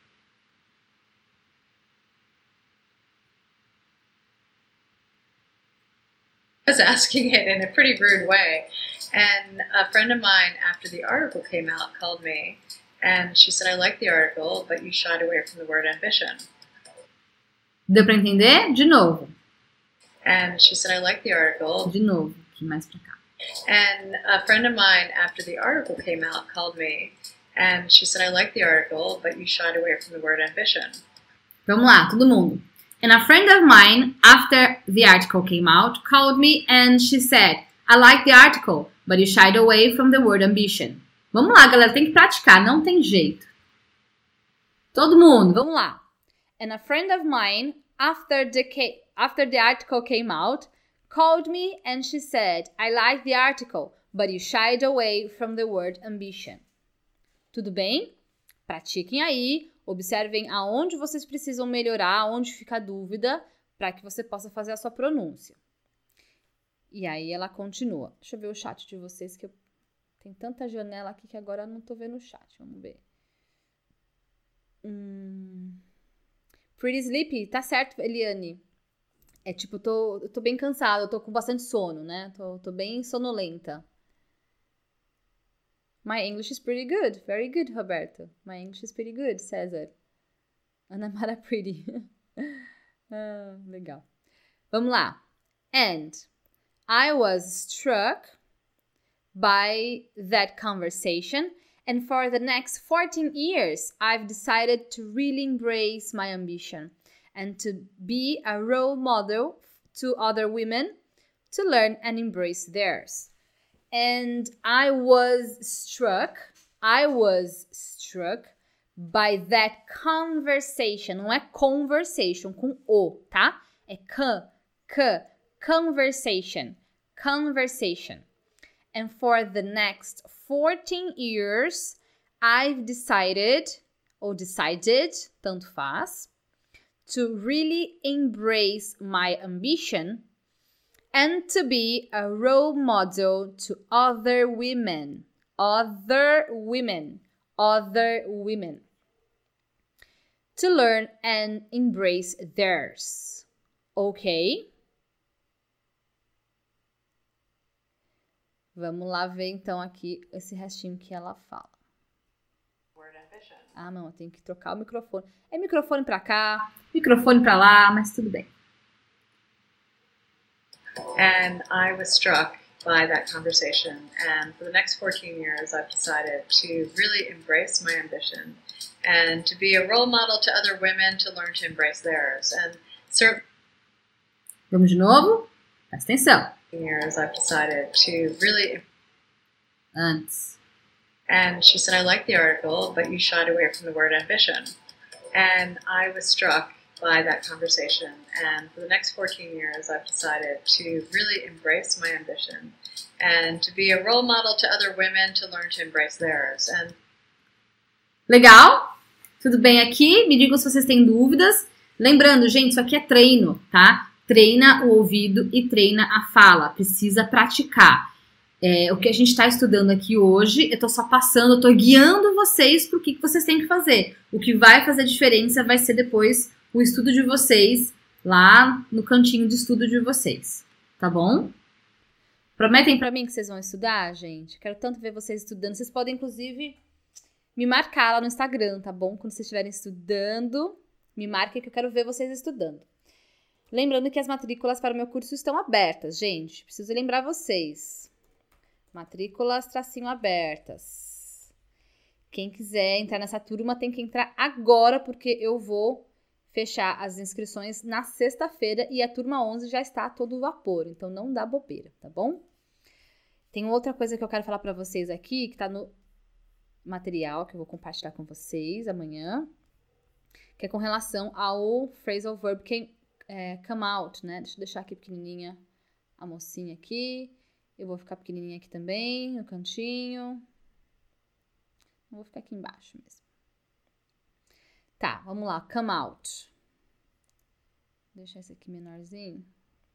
Speaker 3: I was asking it in a pretty rude way. And a friend of mine, after the article came out, called me. And she said, I like the article, but you shied away from the word ambition.
Speaker 4: Deu pra entender? De novo.
Speaker 3: And she said, I like the article.
Speaker 4: De novo. Aqui mais pra cá.
Speaker 3: And a friend of mine, after the article came out, called me. And she said, I like the article, but you shied away from the word ambition.
Speaker 4: Vamos lá, todo mundo. And a friend of mine, after the article came out, called me and she said, I like the article, but you shied away from the word ambition. Vamos lá, galera, tem que praticar, não tem jeito. Todo mundo, vamos lá.
Speaker 2: And a friend of mine, after the, ca- after the article came out, called me and she said, I like the article, but you shied away from the word ambition. Tudo bem? Pratiquem aí, observem aonde vocês precisam melhorar, aonde fica a dúvida, para que você possa fazer a sua pronúncia. E aí ela continua. Deixa eu ver o chat de vocês, que eu... tem tanta janela aqui que agora eu não tô vendo o chat. Vamos ver. Hum... Pretty sleepy, tá certo, Eliane. É tipo, eu tô, eu tô bem cansada, eu tô com bastante sono, né? Tô, tô bem sonolenta.
Speaker 4: My English is pretty good. Very good, Roberto. My English is pretty good, César. Ana Mara pretty. ah, legal. Vamos lá. And I was struck by that conversation. And for the next fourteen years, I've decided to really embrace my ambition and to be a role model to other women to learn and embrace theirs. And I was struck, I was struck by that conversation. Não é conversation com o, tá? É can, c, conversation, conversation. And for the next fourteen years, I've decided, ou decided, tanto faz, to really embrace my ambition and to be a role model to other women, other women, other women, to learn and embrace theirs. Ok? Vamos lá ver então aqui esse restinho que ela fala. Ah, não, eu tenho que trocar o microfone. É microfone pra cá, microfone pra lá, mas tudo bem.
Speaker 3: And I was struck by that conversation. And for the next fourteen years, I've decided to really embrace my ambition and to be a role model to other women to learn to embrace theirs. And certainly,
Speaker 2: Vamos de novo? Presta atenção.
Speaker 3: years, I've decided to really.
Speaker 2: Antes.
Speaker 3: And she said, I like the article, but you shied away from the word ambition. And I was struck by that conversation. And for the next fourteen years, I've decided to really embrace my ambition and to be a role model to other women to learn to embrace theirs. And
Speaker 2: Legal? Tudo bem aqui? Me digam se vocês têm dúvidas. Lembrando, gente, isso aqui é treino, tá? Treina o ouvido e treina a fala. Precisa praticar. É, o que a gente está estudando aqui hoje, eu estou só passando, eu estou guiando vocês para o que, que vocês têm que fazer. O que vai fazer diferença vai ser depois o estudo de vocês, lá no cantinho de estudo de vocês. Tá bom?
Speaker 4: Prometem para mim que vocês vão estudar, gente? Quero tanto ver vocês estudando. Vocês podem, inclusive, me marcar lá no Instagram, tá bom? Quando vocês estiverem estudando, me marquem que eu quero ver vocês estudando. Lembrando que as matrículas para o meu curso estão abertas, gente. Preciso lembrar vocês. Matrículas tracinho abertas. Quem quiser entrar nessa turma tem que entrar agora, porque eu vou fechar as inscrições na sexta-feira e a turma onze já está a todo vapor, então não dá bobeira, tá bom? Tem outra coisa que eu quero falar para vocês aqui, que tá no material que eu vou compartilhar com vocês amanhã, que é com relação ao phrasal verb came, é, come out, né? Deixa eu deixar aqui pequenininha a mocinha aqui. Eu vou ficar pequenininha aqui também, no cantinho. Eu vou ficar aqui embaixo mesmo. Tá, vamos lá. Come out. Deixa esse aqui menorzinho.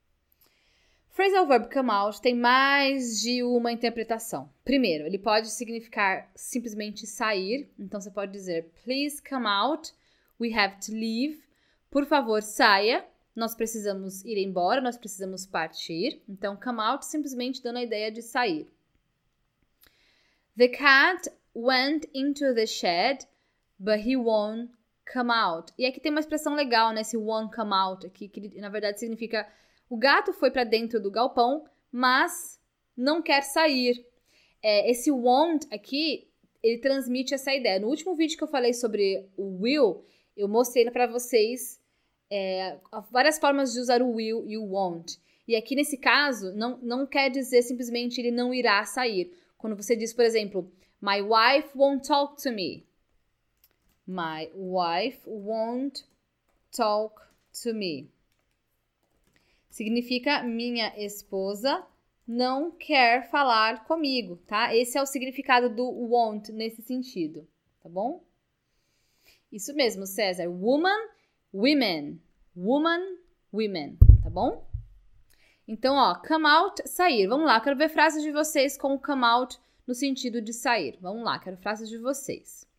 Speaker 4: Phrasal verb come out tem mais de uma interpretação. Primeiro, ele pode significar simplesmente sair. Então, você pode dizer, please come out. We have to leave. Por favor, saia. Nós precisamos ir embora, nós precisamos partir. Então, come out simplesmente dando a ideia de sair. The cat went into the shed, but he won't come out. E aqui tem uma expressão legal, né? Esse won't come out aqui, que na verdade significa o gato foi para dentro do galpão, mas não quer sair. É, esse won't aqui, ele transmite essa ideia. No último vídeo que eu falei sobre o will, eu mostrei para vocês É, várias formas de usar o will e o won't. E aqui nesse caso, não, não quer dizer simplesmente ele não irá sair. Quando você diz, por exemplo, my wife won't talk to me. My wife won't talk to me. Significa minha esposa não quer falar comigo, tá? Esse é o significado do won't nesse sentido, tá bom? Isso mesmo, César. Woman, women. Woman, women, tá bom? Então, ó, come out, sair. Vamos lá, quero ver frases de vocês com o come out no sentido de sair. Vamos lá, quero frases de vocês.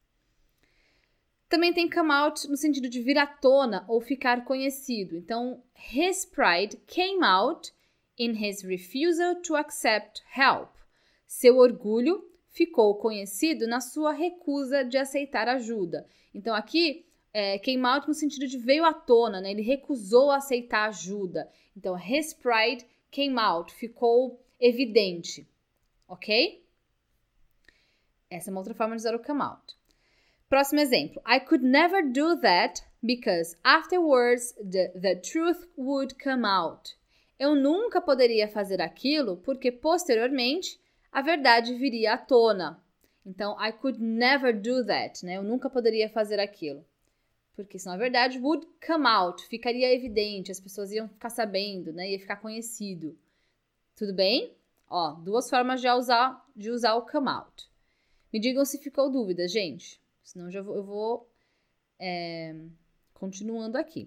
Speaker 4: Também tem come out no sentido de vir à tona ou ficar conhecido. Então, his pride came out in his refusal to accept help. Seu orgulho
Speaker 2: ficou conhecido na sua recusa de aceitar ajuda. Então, aqui, é, came out no sentido de veio à tona, né? Ele recusou aceitar ajuda. Então, his pride came out, ficou evidente, ok? Essa é uma outra forma de usar o come out. Próximo exemplo. I could never do that because afterwards the, the truth would come out. Eu nunca poderia fazer aquilo porque posteriormente a verdade viria à tona. Então, I could never do that, né? Eu nunca poderia fazer aquilo. Porque senão a verdade would come out, ficaria evidente, as pessoas iam ficar sabendo, né? Ia ficar conhecido. Tudo bem? Ó, duas formas de usar, de usar o come out. Me digam se ficou dúvida, gente. Senão já vou, eu vou é, continuando aqui.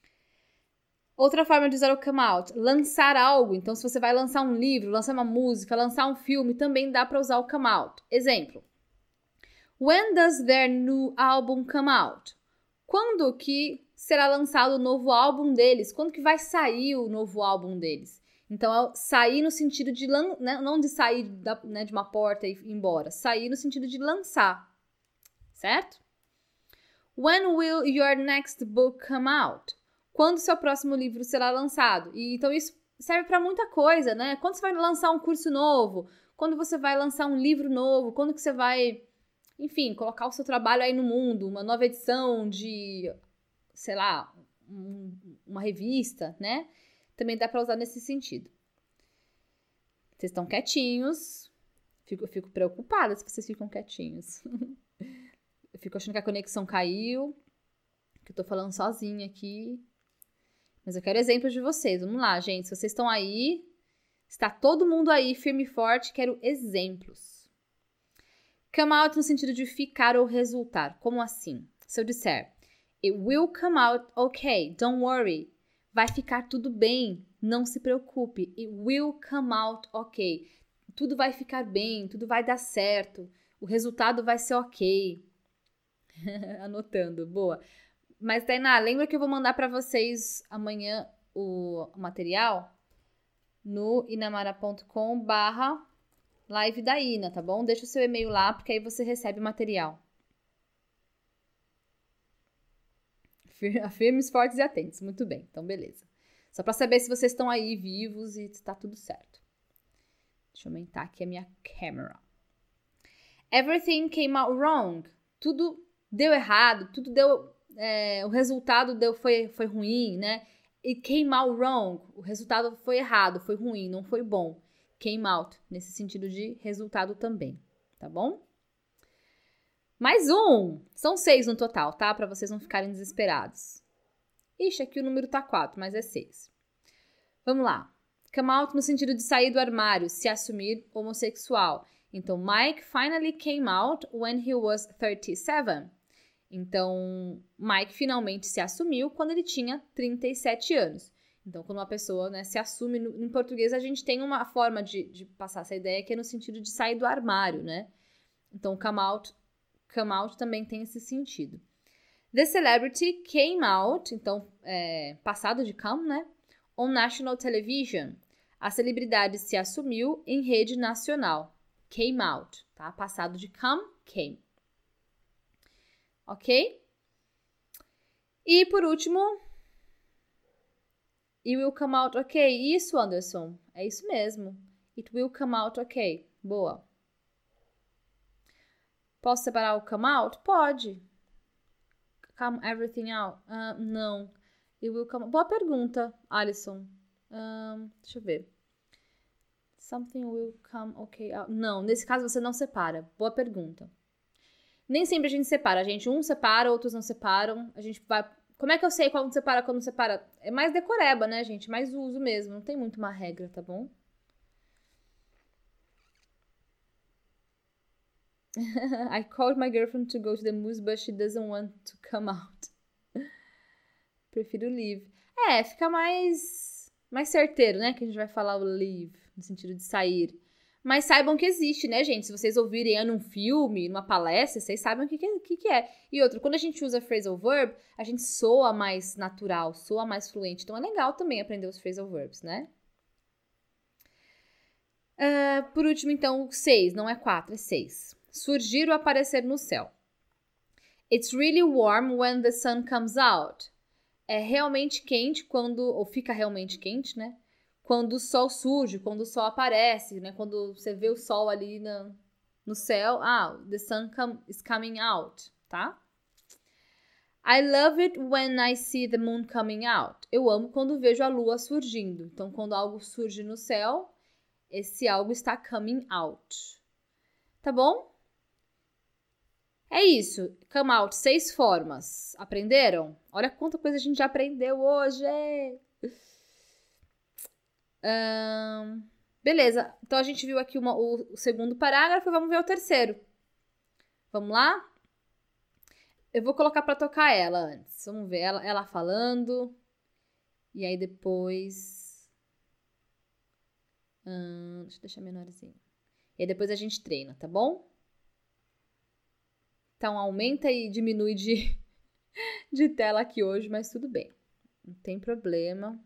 Speaker 2: Outra forma de usar o come out, lançar algo. Então, se você vai lançar um livro, lançar uma música, lançar um filme, também dá para usar o come out. Exemplo. When does their new album come out? Quando que será lançado o novo álbum deles? Quando que vai sair o novo álbum deles? Então, é sair no sentido de, lan- né, não de sair da, né, de uma porta e ir embora. Sair no sentido de lançar. Certo? When will your next book come out? Quando seu próximo livro será lançado? E, então, isso serve para muita coisa, né? Quando você vai lançar um curso novo? Quando você vai lançar um livro novo? Quando que você vai, enfim, colocar o seu trabalho aí no mundo? Uma nova edição de, sei lá, um, uma revista, né? Também dá para usar nesse sentido. Vocês estão quietinhos. Fico, eu fico preocupada se vocês ficam quietinhos. Eu fico achando que a conexão caiu, que eu tô falando sozinha aqui. Mas eu quero exemplos de vocês. Vamos lá, gente. Se vocês estão aí, está todo mundo aí firme e forte, quero exemplos. Come out no sentido de ficar ou resultar. Como assim? Se eu disser, it will come out okay, don't worry. Vai ficar tudo bem, não se preocupe. It will come out okay. Tudo vai ficar bem, tudo vai dar certo. O resultado vai ser ok. Anotando, boa. Mas, Tainá, lembra que eu vou mandar para vocês amanhã o material no inamara ponto com barra live da Ina, tá bom? Deixa o seu e-mail lá, porque aí você recebe o material. Firmes, fortes e atentos. Muito bem, então beleza. Só para saber se vocês estão aí vivos e se tá tudo certo. Deixa eu aumentar aqui a minha câmera. Everything came out wrong. Tudo deu errado, tudo deu... É, o resultado deu, foi, foi ruim, né? It came out wrong. O resultado foi errado, foi ruim, não foi bom. Came out, nesse sentido de resultado também, tá bom? Mais um! São seis no total, tá? Para vocês não ficarem desesperados. Ixi, aqui o número tá quatro, mas é seis. Vamos lá. Come out no sentido de sair do armário, se assumir homossexual. Então, Mike finally came out when he was thirty-seven. Então, Mike finalmente se assumiu quando ele tinha trinta e sete anos. Então, quando uma pessoa, né, se assume, no, em português a gente tem uma forma de, de passar essa ideia que é no sentido de sair do armário, né? Então, come out, come out também tem esse sentido. The celebrity came out, então, é, passado de come, né? On national television. A celebridade se assumiu em rede nacional. Came out, tá? Passado de come, came. Ok? E por último, it will come out okay. Isso, Anderson. É isso mesmo. It will come out okay. Boa. Posso separar o come out? Pode. Come everything out? Uh, não. It will come... Boa pergunta, Alisson. Um, deixa eu ver. Something will come okay out. Não, nesse caso você não separa. Boa pergunta. Nem sempre a gente separa. A gente, uns separa, outros não separam. A gente vai... Como é que eu sei quando separa, quando não separa? É mais decoreba, né, gente? Mais uso mesmo. Não tem muito uma regra, tá bom? I called my girlfriend to go to the movies, but she doesn't want to come out. Prefiro leave. É, fica mais, mais certeiro, né? Que a gente vai falar o leave, no sentido de sair. Mas saibam que existe, né, gente? Se vocês ouvirem é num filme, numa palestra, vocês sabem o que, que, que é. E outra, quando a gente usa phrasal verb, a gente soa mais natural, soa mais fluente. Então é legal também aprender os phrasal verbs, né? Uh, por último, então, seis. Não é quatro, é seis. Surgir ou aparecer no céu. It's really warm when the sun comes out. É realmente quente quando... Ou fica realmente quente, né? Quando o sol surge, quando o sol aparece, né? Quando você vê o sol ali na, no céu. Ah, the sun come, is coming out, tá? I love it when I see the moon coming out. Eu amo quando vejo a lua surgindo. Então, quando algo surge no céu, esse algo está coming out. Tá bom? É isso. Come out, seis formas. Aprenderam? Olha quanta coisa a gente já aprendeu hoje. Um, beleza. Então, a gente viu aqui uma, o, o segundo parágrafo. Vamos ver o terceiro. Vamos lá? Eu vou colocar para tocar ela antes. Vamos ver ela, ela falando. E aí depois... Hum, deixa eu deixar menorzinho. E aí depois a gente treina, tá bom? Então aumenta e diminui de, de tela aqui hoje, mas tudo bem. Não tem problema.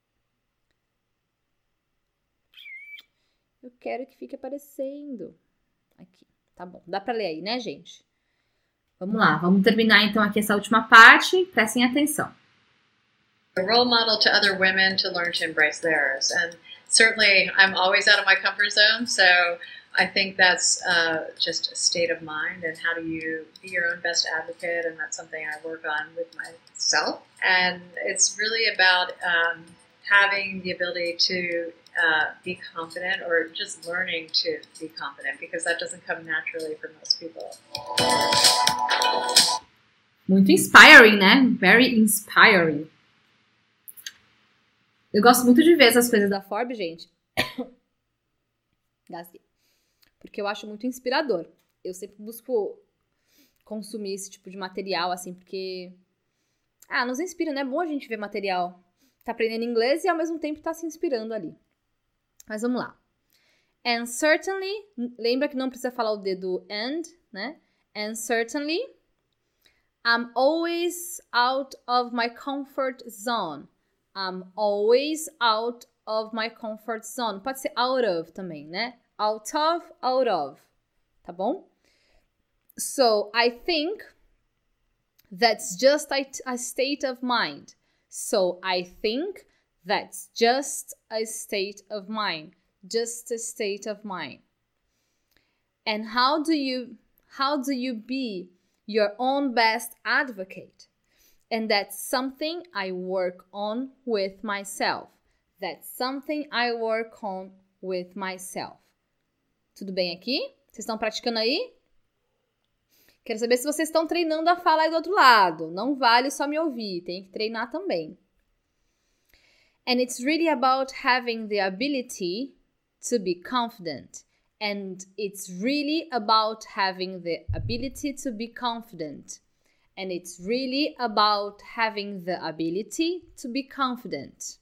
Speaker 2: Eu quero que fique aparecendo. Aqui, tá bom. Dá para ler aí, né, gente?
Speaker 4: Vamos lá, vamos terminar então aqui essa última parte. Prestem atenção.
Speaker 3: A role model to other women to learn to embrace theirs. And certainly I'm always out of my comfort zone, so I think that's uh, just a state of mind and how do you be your own best advocate, and that's something I work on with myself. And it's really about um, having the ability to uh, be confident, or just learning to be confident, because that doesn't come naturally for most people.
Speaker 4: Muito inspiring, né? Very inspiring. Eu gosto muito de ver essas coisas da Forbes, gente.
Speaker 2: Gasguei. Porque eu acho muito inspirador. Eu sempre busco consumir esse tipo de material, assim, porque... Ah, nos inspira, né? É bom a gente ver material. Tá aprendendo inglês e ao mesmo tempo tá se inspirando ali. Mas vamos lá. And certainly... Lembra que não precisa falar o D do and, né? And certainly... I'm always out of my comfort zone. I'm always out of my comfort zone. Pode ser out of também, né? Out of, out of. Tá bom? So, I think that's just a, a state of mind. So, I think that's just a state of mind. Just a state of mind. And how do you, how do you be your own best advocate? And that's something I work on with myself. That's something I work on with myself. Tudo bem aqui? Vocês estão praticando aí? Quero saber se vocês estão treinando a fala aí do outro lado. Não vale só me ouvir, tem que treinar também. And it's really about having the ability to be confident. And it's really about having the ability to be confident. And it's really about having the ability to be confident.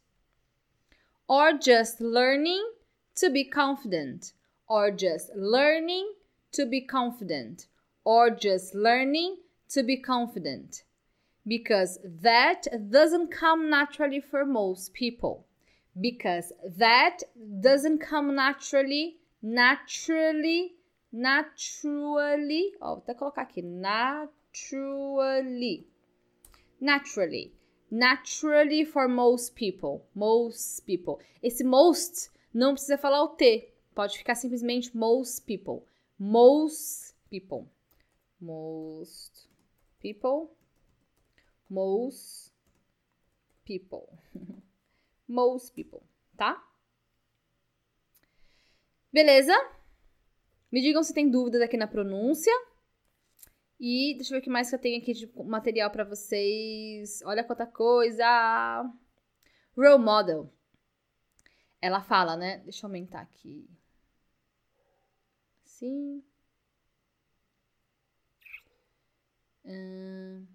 Speaker 2: Or just learning to be confident. Or just learning to be confident. Or just learning to be confident. Because that doesn't come naturally for most people. Because that doesn't come naturally, naturally, naturally. Ó, vou até colocar aqui, naturally. Naturally. Naturally. Naturally for most people. Most people. Esse most não precisa falar o T. Pode ficar simplesmente most people. Most people. Most people. Most people. Most people. Tá? Beleza? Me digam se tem dúvidas aqui na pronúncia. E deixa eu ver o que mais que eu tenho aqui de material pra vocês. Olha quanta coisa. Role model. Ela fala, né? Deixa eu aumentar aqui. Assim. Hum.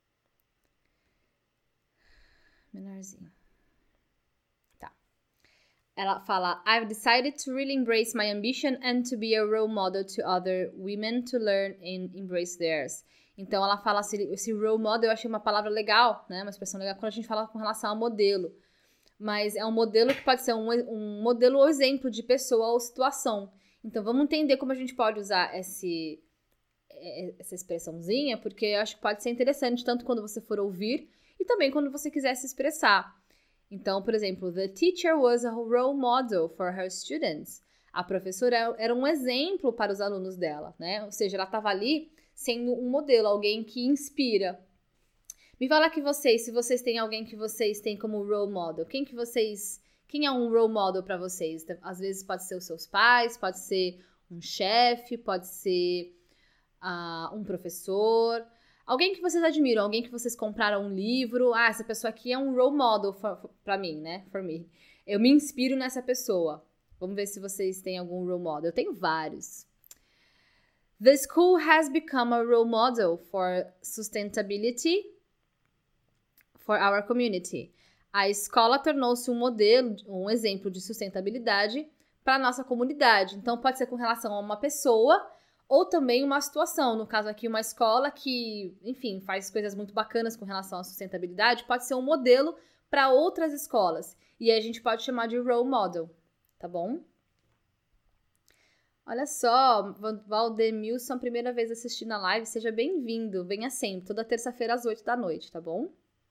Speaker 2: Menorzinho. Tá. Ela fala, I've decided to really embrace my ambition and to be a role model to other women to learn and embrace theirs. Então, ela fala, esse, esse role model, eu achei uma palavra legal, né? Uma expressão legal quando a gente fala com relação ao modelo. mas é um modelo que pode ser um, um modelo ou exemplo de pessoa ou situação. Então, vamos entender como a gente pode usar esse, essa expressãozinha, porque eu acho que pode ser interessante tanto quando você for ouvir e também quando você quiser se expressar. Então, por exemplo, the teacher was a role model for her students. A professora era um exemplo para os alunos dela, né? Ou seja, ela estava ali sendo um modelo, alguém que inspira. Me fala que vocês, se vocês têm alguém que vocês têm como role model, quem que vocês, quem é um role model para vocês? Às vezes pode ser os seus pais, pode ser um chefe, pode ser uh, um professor, alguém que vocês admiram, alguém que vocês compraram um livro. Ah, essa pessoa aqui é um role model para mim, né? For me. Eu me inspiro nessa pessoa. Vamos ver se vocês têm algum role model. Eu tenho vários. The school has become a role model for sustainability for our community. A escola tornou-se um modelo, um exemplo de sustentabilidade para a nossa comunidade. Então, pode ser com relação a uma pessoa ou também uma situação. No caso aqui, uma escola que, enfim, faz coisas muito bacanas com relação à sustentabilidade. Pode ser um modelo para outras escolas. E aí a gente pode chamar de role model, tá bom? Olha só, Valdemilson, primeira vez assistindo a live, seja bem-vindo. Venha sempre, toda terça-feira às oito da noite, tá bom?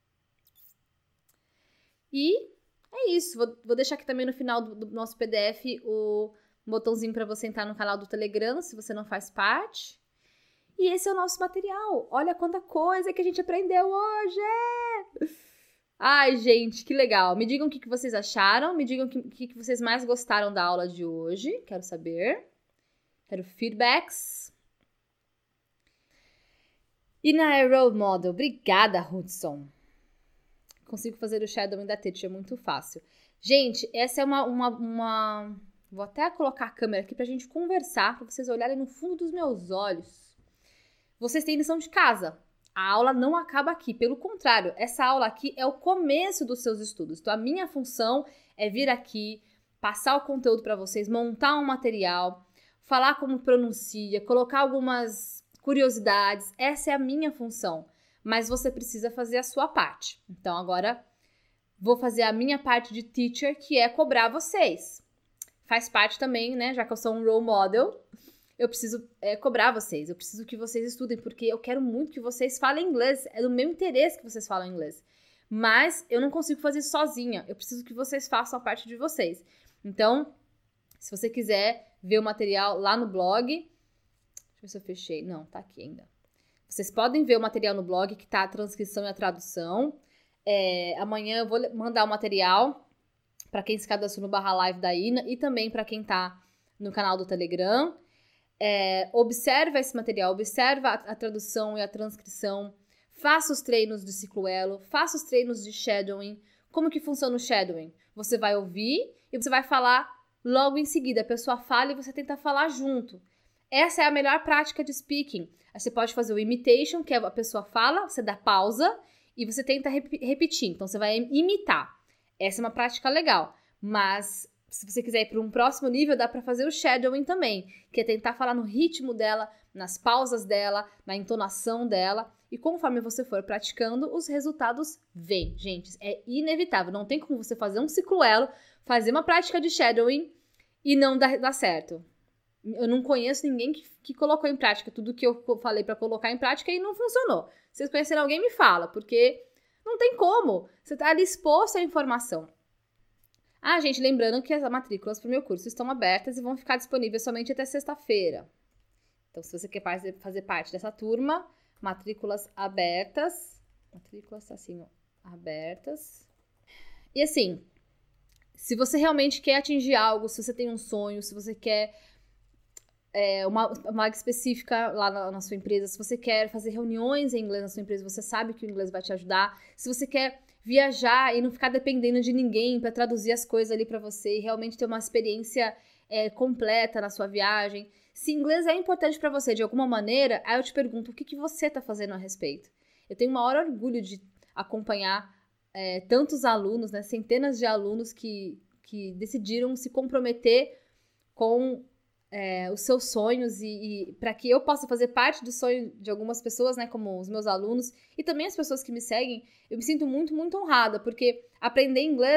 Speaker 2: E é isso, vou, vou deixar aqui também no final do, do nosso P D F o botãozinho para você entrar no canal do Telegram, se você não faz parte. E esse é o nosso material. Olha quanta coisa que a gente aprendeu hoje! Ai, gente, que legal. Me digam o que, que vocês acharam, me digam o que, que, que vocês mais gostaram da aula de hoje. Quero saber. Quero feedbacks. E na Role Model, obrigada, Hudson. Consigo fazer o shadowing da teacher, é muito fácil. Gente, essa é uma, uma, uma... Vou até colocar a câmera aqui pra gente conversar, pra vocês olharem no fundo dos meus olhos. Vocês têm lição de casa. A aula não acaba aqui, pelo contrário, essa aula aqui é o começo dos seus estudos. Então, a minha função é vir aqui, passar o conteúdo pra vocês, montar um material, falar como pronuncia, colocar algumas curiosidades. Essa é a minha função. Mas você precisa fazer a sua parte. Então, agora, vou fazer a minha parte de teacher, que é cobrar vocês. Faz parte também, né? Já que eu sou um role model, eu preciso é, cobrar vocês. Eu preciso que vocês estudem, porque eu quero muito que vocês falem inglês. É do meu interesse que vocês falem inglês. Mas eu não consigo fazer isso sozinha. Eu preciso que vocês façam a parte de vocês. Então, se você quiser ver o material lá no blog... Deixa eu ver se eu fechei. Não, tá aqui ainda. Vocês podem ver o material no blog, que tá a transcrição e a tradução. É, amanhã eu vou mandar o material para quem se cadastrou no barra live da Ina e também para quem tá no canal do Telegram. É, observa esse material, observa a, a tradução e a transcrição. Faça os treinos de cicloelo, faça os treinos de shadowing. Como que funciona o shadowing? Você vai ouvir e você vai falar logo em seguida. A pessoa fala e você tenta falar junto. Essa é a melhor prática de speaking. Você pode fazer o imitation, que a pessoa fala, você dá pausa e você tenta rep- repetir. Então, você vai imitar. Essa é uma prática legal. Mas, se você quiser ir para um próximo nível, dá para fazer o shadowing também, que é tentar falar no ritmo dela, nas pausas dela, na entonação dela. E conforme você for praticando, os resultados vêm. Gente, é inevitável. Não tem como você fazer um cicloelo, fazer uma prática de shadowing e não dar, dar certo. Eu não conheço ninguém que, que colocou em prática tudo que eu falei pra colocar em prática e não funcionou. Se vocês conhecerem alguém, me fala, porque não tem como. Você tá ali exposto à informação. Ah, gente, lembrando que as matrículas pro meu curso estão abertas e vão ficar disponíveis somente até sexta-feira. Então, se você quer fazer, fazer parte dessa turma, matrículas abertas. Matrículas, assim, ó, abertas. E assim, se você realmente quer atingir algo, se você tem um sonho, se você quer... É, uma, uma área específica lá na, na sua empresa, se você quer fazer reuniões em inglês na sua empresa, você sabe que o inglês vai te ajudar. Se você quer viajar e não ficar dependendo de ninguém para traduzir as coisas ali para você e realmente ter uma experiência é, completa na sua viagem. Se inglês é importante para você de alguma maneira, aí eu te pergunto, o que, que você está fazendo a respeito? Eu tenho o maior orgulho de acompanhar é, tantos alunos, né, centenas de alunos que, que decidiram se comprometer com É, os seus sonhos e, e para que eu possa fazer parte do sonho de algumas pessoas, né, como os meus alunos e também as pessoas que me seguem, eu me sinto muito, muito honrada, porque aprender inglês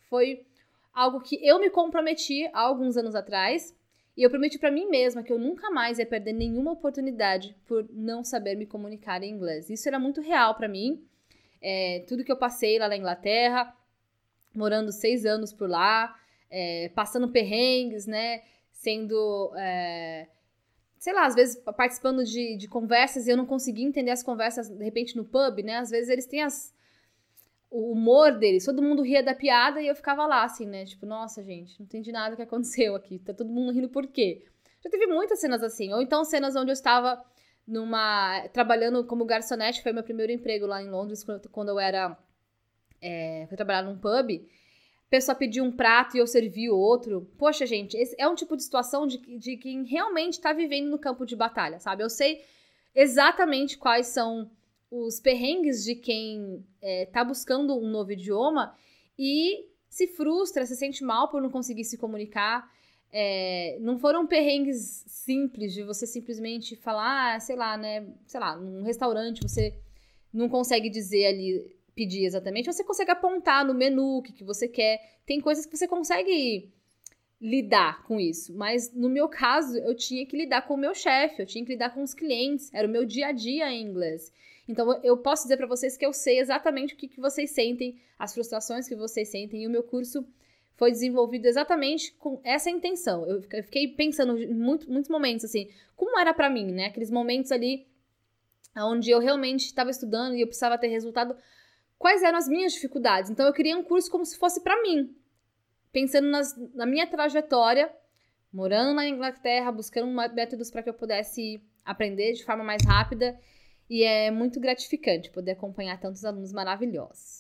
Speaker 2: Foi algo que eu me comprometi há alguns anos atrás. E eu prometi pra mim mesma que eu nunca mais ia perder nenhuma oportunidade por não saber me comunicar em inglês. Isso era muito real pra mim. É, tudo que eu passei lá na Inglaterra, morando seis anos por lá, é, passando perrengues, né? Sendo, é, sei lá, às vezes participando de, de conversas e eu não conseguia entender as conversas, de repente, no pub, né? Às vezes eles têm as... o humor deles, todo mundo ria da piada e eu ficava lá, assim, né? Tipo, nossa, gente, não entendi nada que aconteceu aqui. Tá todo mundo rindo por quê? Já teve muitas cenas assim. Ou então cenas onde eu estava numa... trabalhando como garçonete, foi meu primeiro emprego lá em Londres, quando eu era... É, fui trabalhar num pub. A pessoa pediu um prato e eu servi o outro. Poxa, gente, esse é um tipo de situação de, de quem realmente tá vivendo no campo de batalha, sabe? Eu sei exatamente quais são os perrengues de quem é, tá buscando um novo idioma e se frustra, se sente mal por não conseguir se comunicar. É, não foram perrengues simples de você simplesmente falar, ah, sei lá, né, sei lá, num restaurante você não consegue dizer ali, pedir exatamente, você consegue apontar no menu o que, que você quer. Tem coisas que você consegue lidar com isso, mas no meu caso eu tinha que lidar com o meu chefe, eu tinha que lidar com os clientes, era o meu dia a dia em inglês. Então, eu posso dizer para vocês que eu sei exatamente o que, que vocês sentem, as frustrações que vocês sentem, e o meu curso foi desenvolvido exatamente com essa intenção. Eu fiquei pensando em muito, muitos momentos, assim, como era para mim, né? Aqueles momentos ali onde eu realmente estava estudando e eu precisava ter resultado, quais eram as minhas dificuldades. Então, eu criei um curso como se fosse para mim, pensando nas, na minha trajetória, morando na Inglaterra, buscando métodos para que eu pudesse aprender de forma mais rápida. E é muito gratificante poder acompanhar tantos alunos maravilhosos.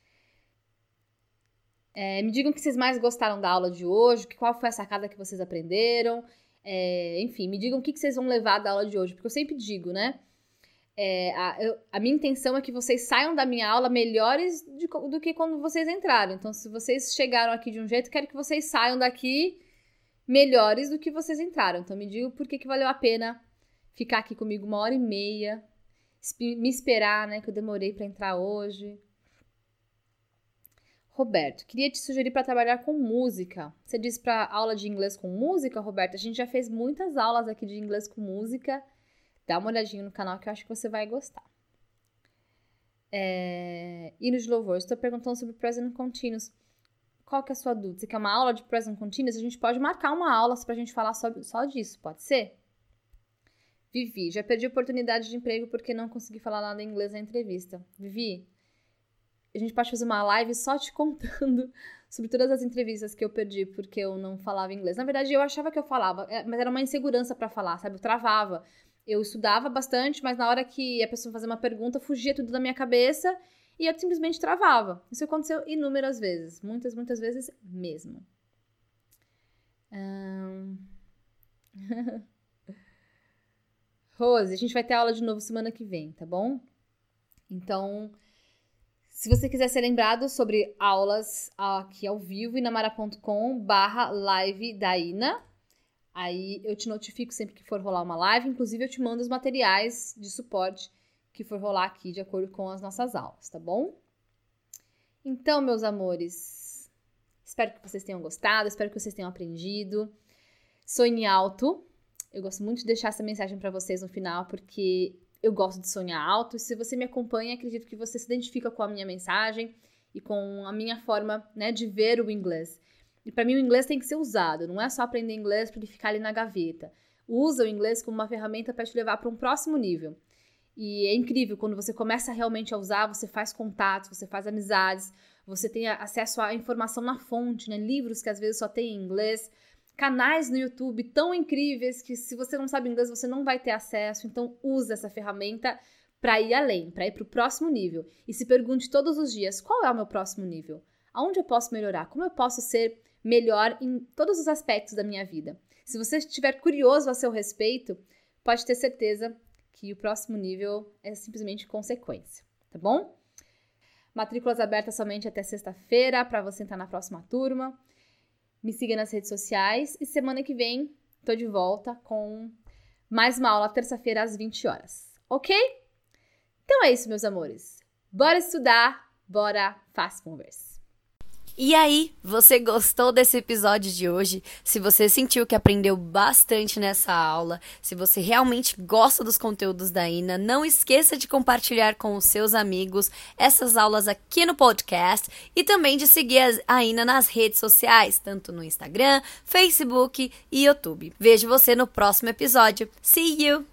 Speaker 2: É, me digam o que vocês mais gostaram da aula de hoje, qual foi a sacada que vocês aprenderam. É, enfim, me digam o que vocês vão levar da aula de hoje, porque eu sempre digo, né? É, a, eu, a minha intenção é que vocês saiam da minha aula melhores de, do que quando vocês entraram. Então, se vocês chegaram aqui de um jeito, quero que vocês saiam daqui melhores do que vocês entraram. Então, me digam por que, que valeu a pena ficar aqui comigo uma hora e meia, me esperar, né, que eu demorei para entrar hoje. Roberto, queria te sugerir para trabalhar com música. Você disse para aula de inglês com música, Roberto? A gente já fez muitas aulas aqui de inglês com música. Dá uma olhadinha no canal que eu acho que você vai gostar. É... Hino de louvor. Estou perguntando sobre present continuous. Qual que é a sua dúvida? Você quer uma aula de present continuous? A gente pode marcar uma aula para a gente falar sobre, só disso, pode ser? Vivi, já perdi a oportunidade de emprego porque não consegui falar nada em inglês na entrevista. Vivi, a gente pode fazer uma live só te contando sobre todas as entrevistas que eu perdi porque eu não falava inglês. Na verdade, eu achava que eu falava, mas era uma insegurança para falar, sabe? Eu travava. Eu estudava bastante, mas na hora que a pessoa fazia uma pergunta, fugia tudo da minha cabeça e eu simplesmente travava. Isso aconteceu inúmeras vezes. Muitas, muitas vezes mesmo. Hum... Rose, a gente vai ter aula de novo semana que vem, tá bom? Então, se você quiser ser lembrado sobre aulas aqui ao vivo, inamara ponto com barra live da Ina, aí eu te notifico sempre que for rolar uma live, inclusive eu te mando os materiais de suporte que for rolar aqui de acordo com as nossas aulas, tá bom? Então, meus amores, espero que vocês tenham gostado, espero que vocês tenham aprendido. Sonhe alto. Eu gosto muito de deixar essa mensagem para vocês no final, porque eu gosto de sonhar alto. E se você me acompanha, acredito que você se identifica com a minha mensagem e com a minha forma, né, de ver o inglês. E para mim o inglês tem que ser usado. Não é só aprender inglês para ele ficar ali na gaveta. Usa o inglês como uma ferramenta para te levar para um próximo nível. E é incrível, quando você começa realmente a usar, você faz contatos, você faz amizades, você tem acesso à informação na fonte, né? Livros que às vezes só tem em inglês. Canais no YouTube tão incríveis que se você não sabe inglês, você não vai ter acesso. Então, use essa ferramenta para ir além, para ir para o próximo nível. E se pergunte todos os dias, qual é o meu próximo nível? Aonde eu posso melhorar? Como eu posso ser melhor em todos os aspectos da minha vida? Se você estiver curioso a seu respeito, pode ter certeza que o próximo nível é simplesmente consequência, tá bom? Matrículas abertas somente até sexta-feira para você entrar na próxima turma. Me siga nas redes sociais e semana que vem tô de volta com mais uma aula terça-feira às vinte horas, ok? Então é isso, meus amores. Bora estudar, bora Fast Movers!
Speaker 1: E aí, você gostou desse episódio de hoje? Se você sentiu que aprendeu bastante nessa aula, se você realmente gosta dos conteúdos da Ina, não esqueça de compartilhar com os seus amigos essas aulas aqui no podcast e também de seguir a Ina nas redes sociais, tanto no Instagram, Facebook e YouTube. Vejo você no próximo episódio. See you!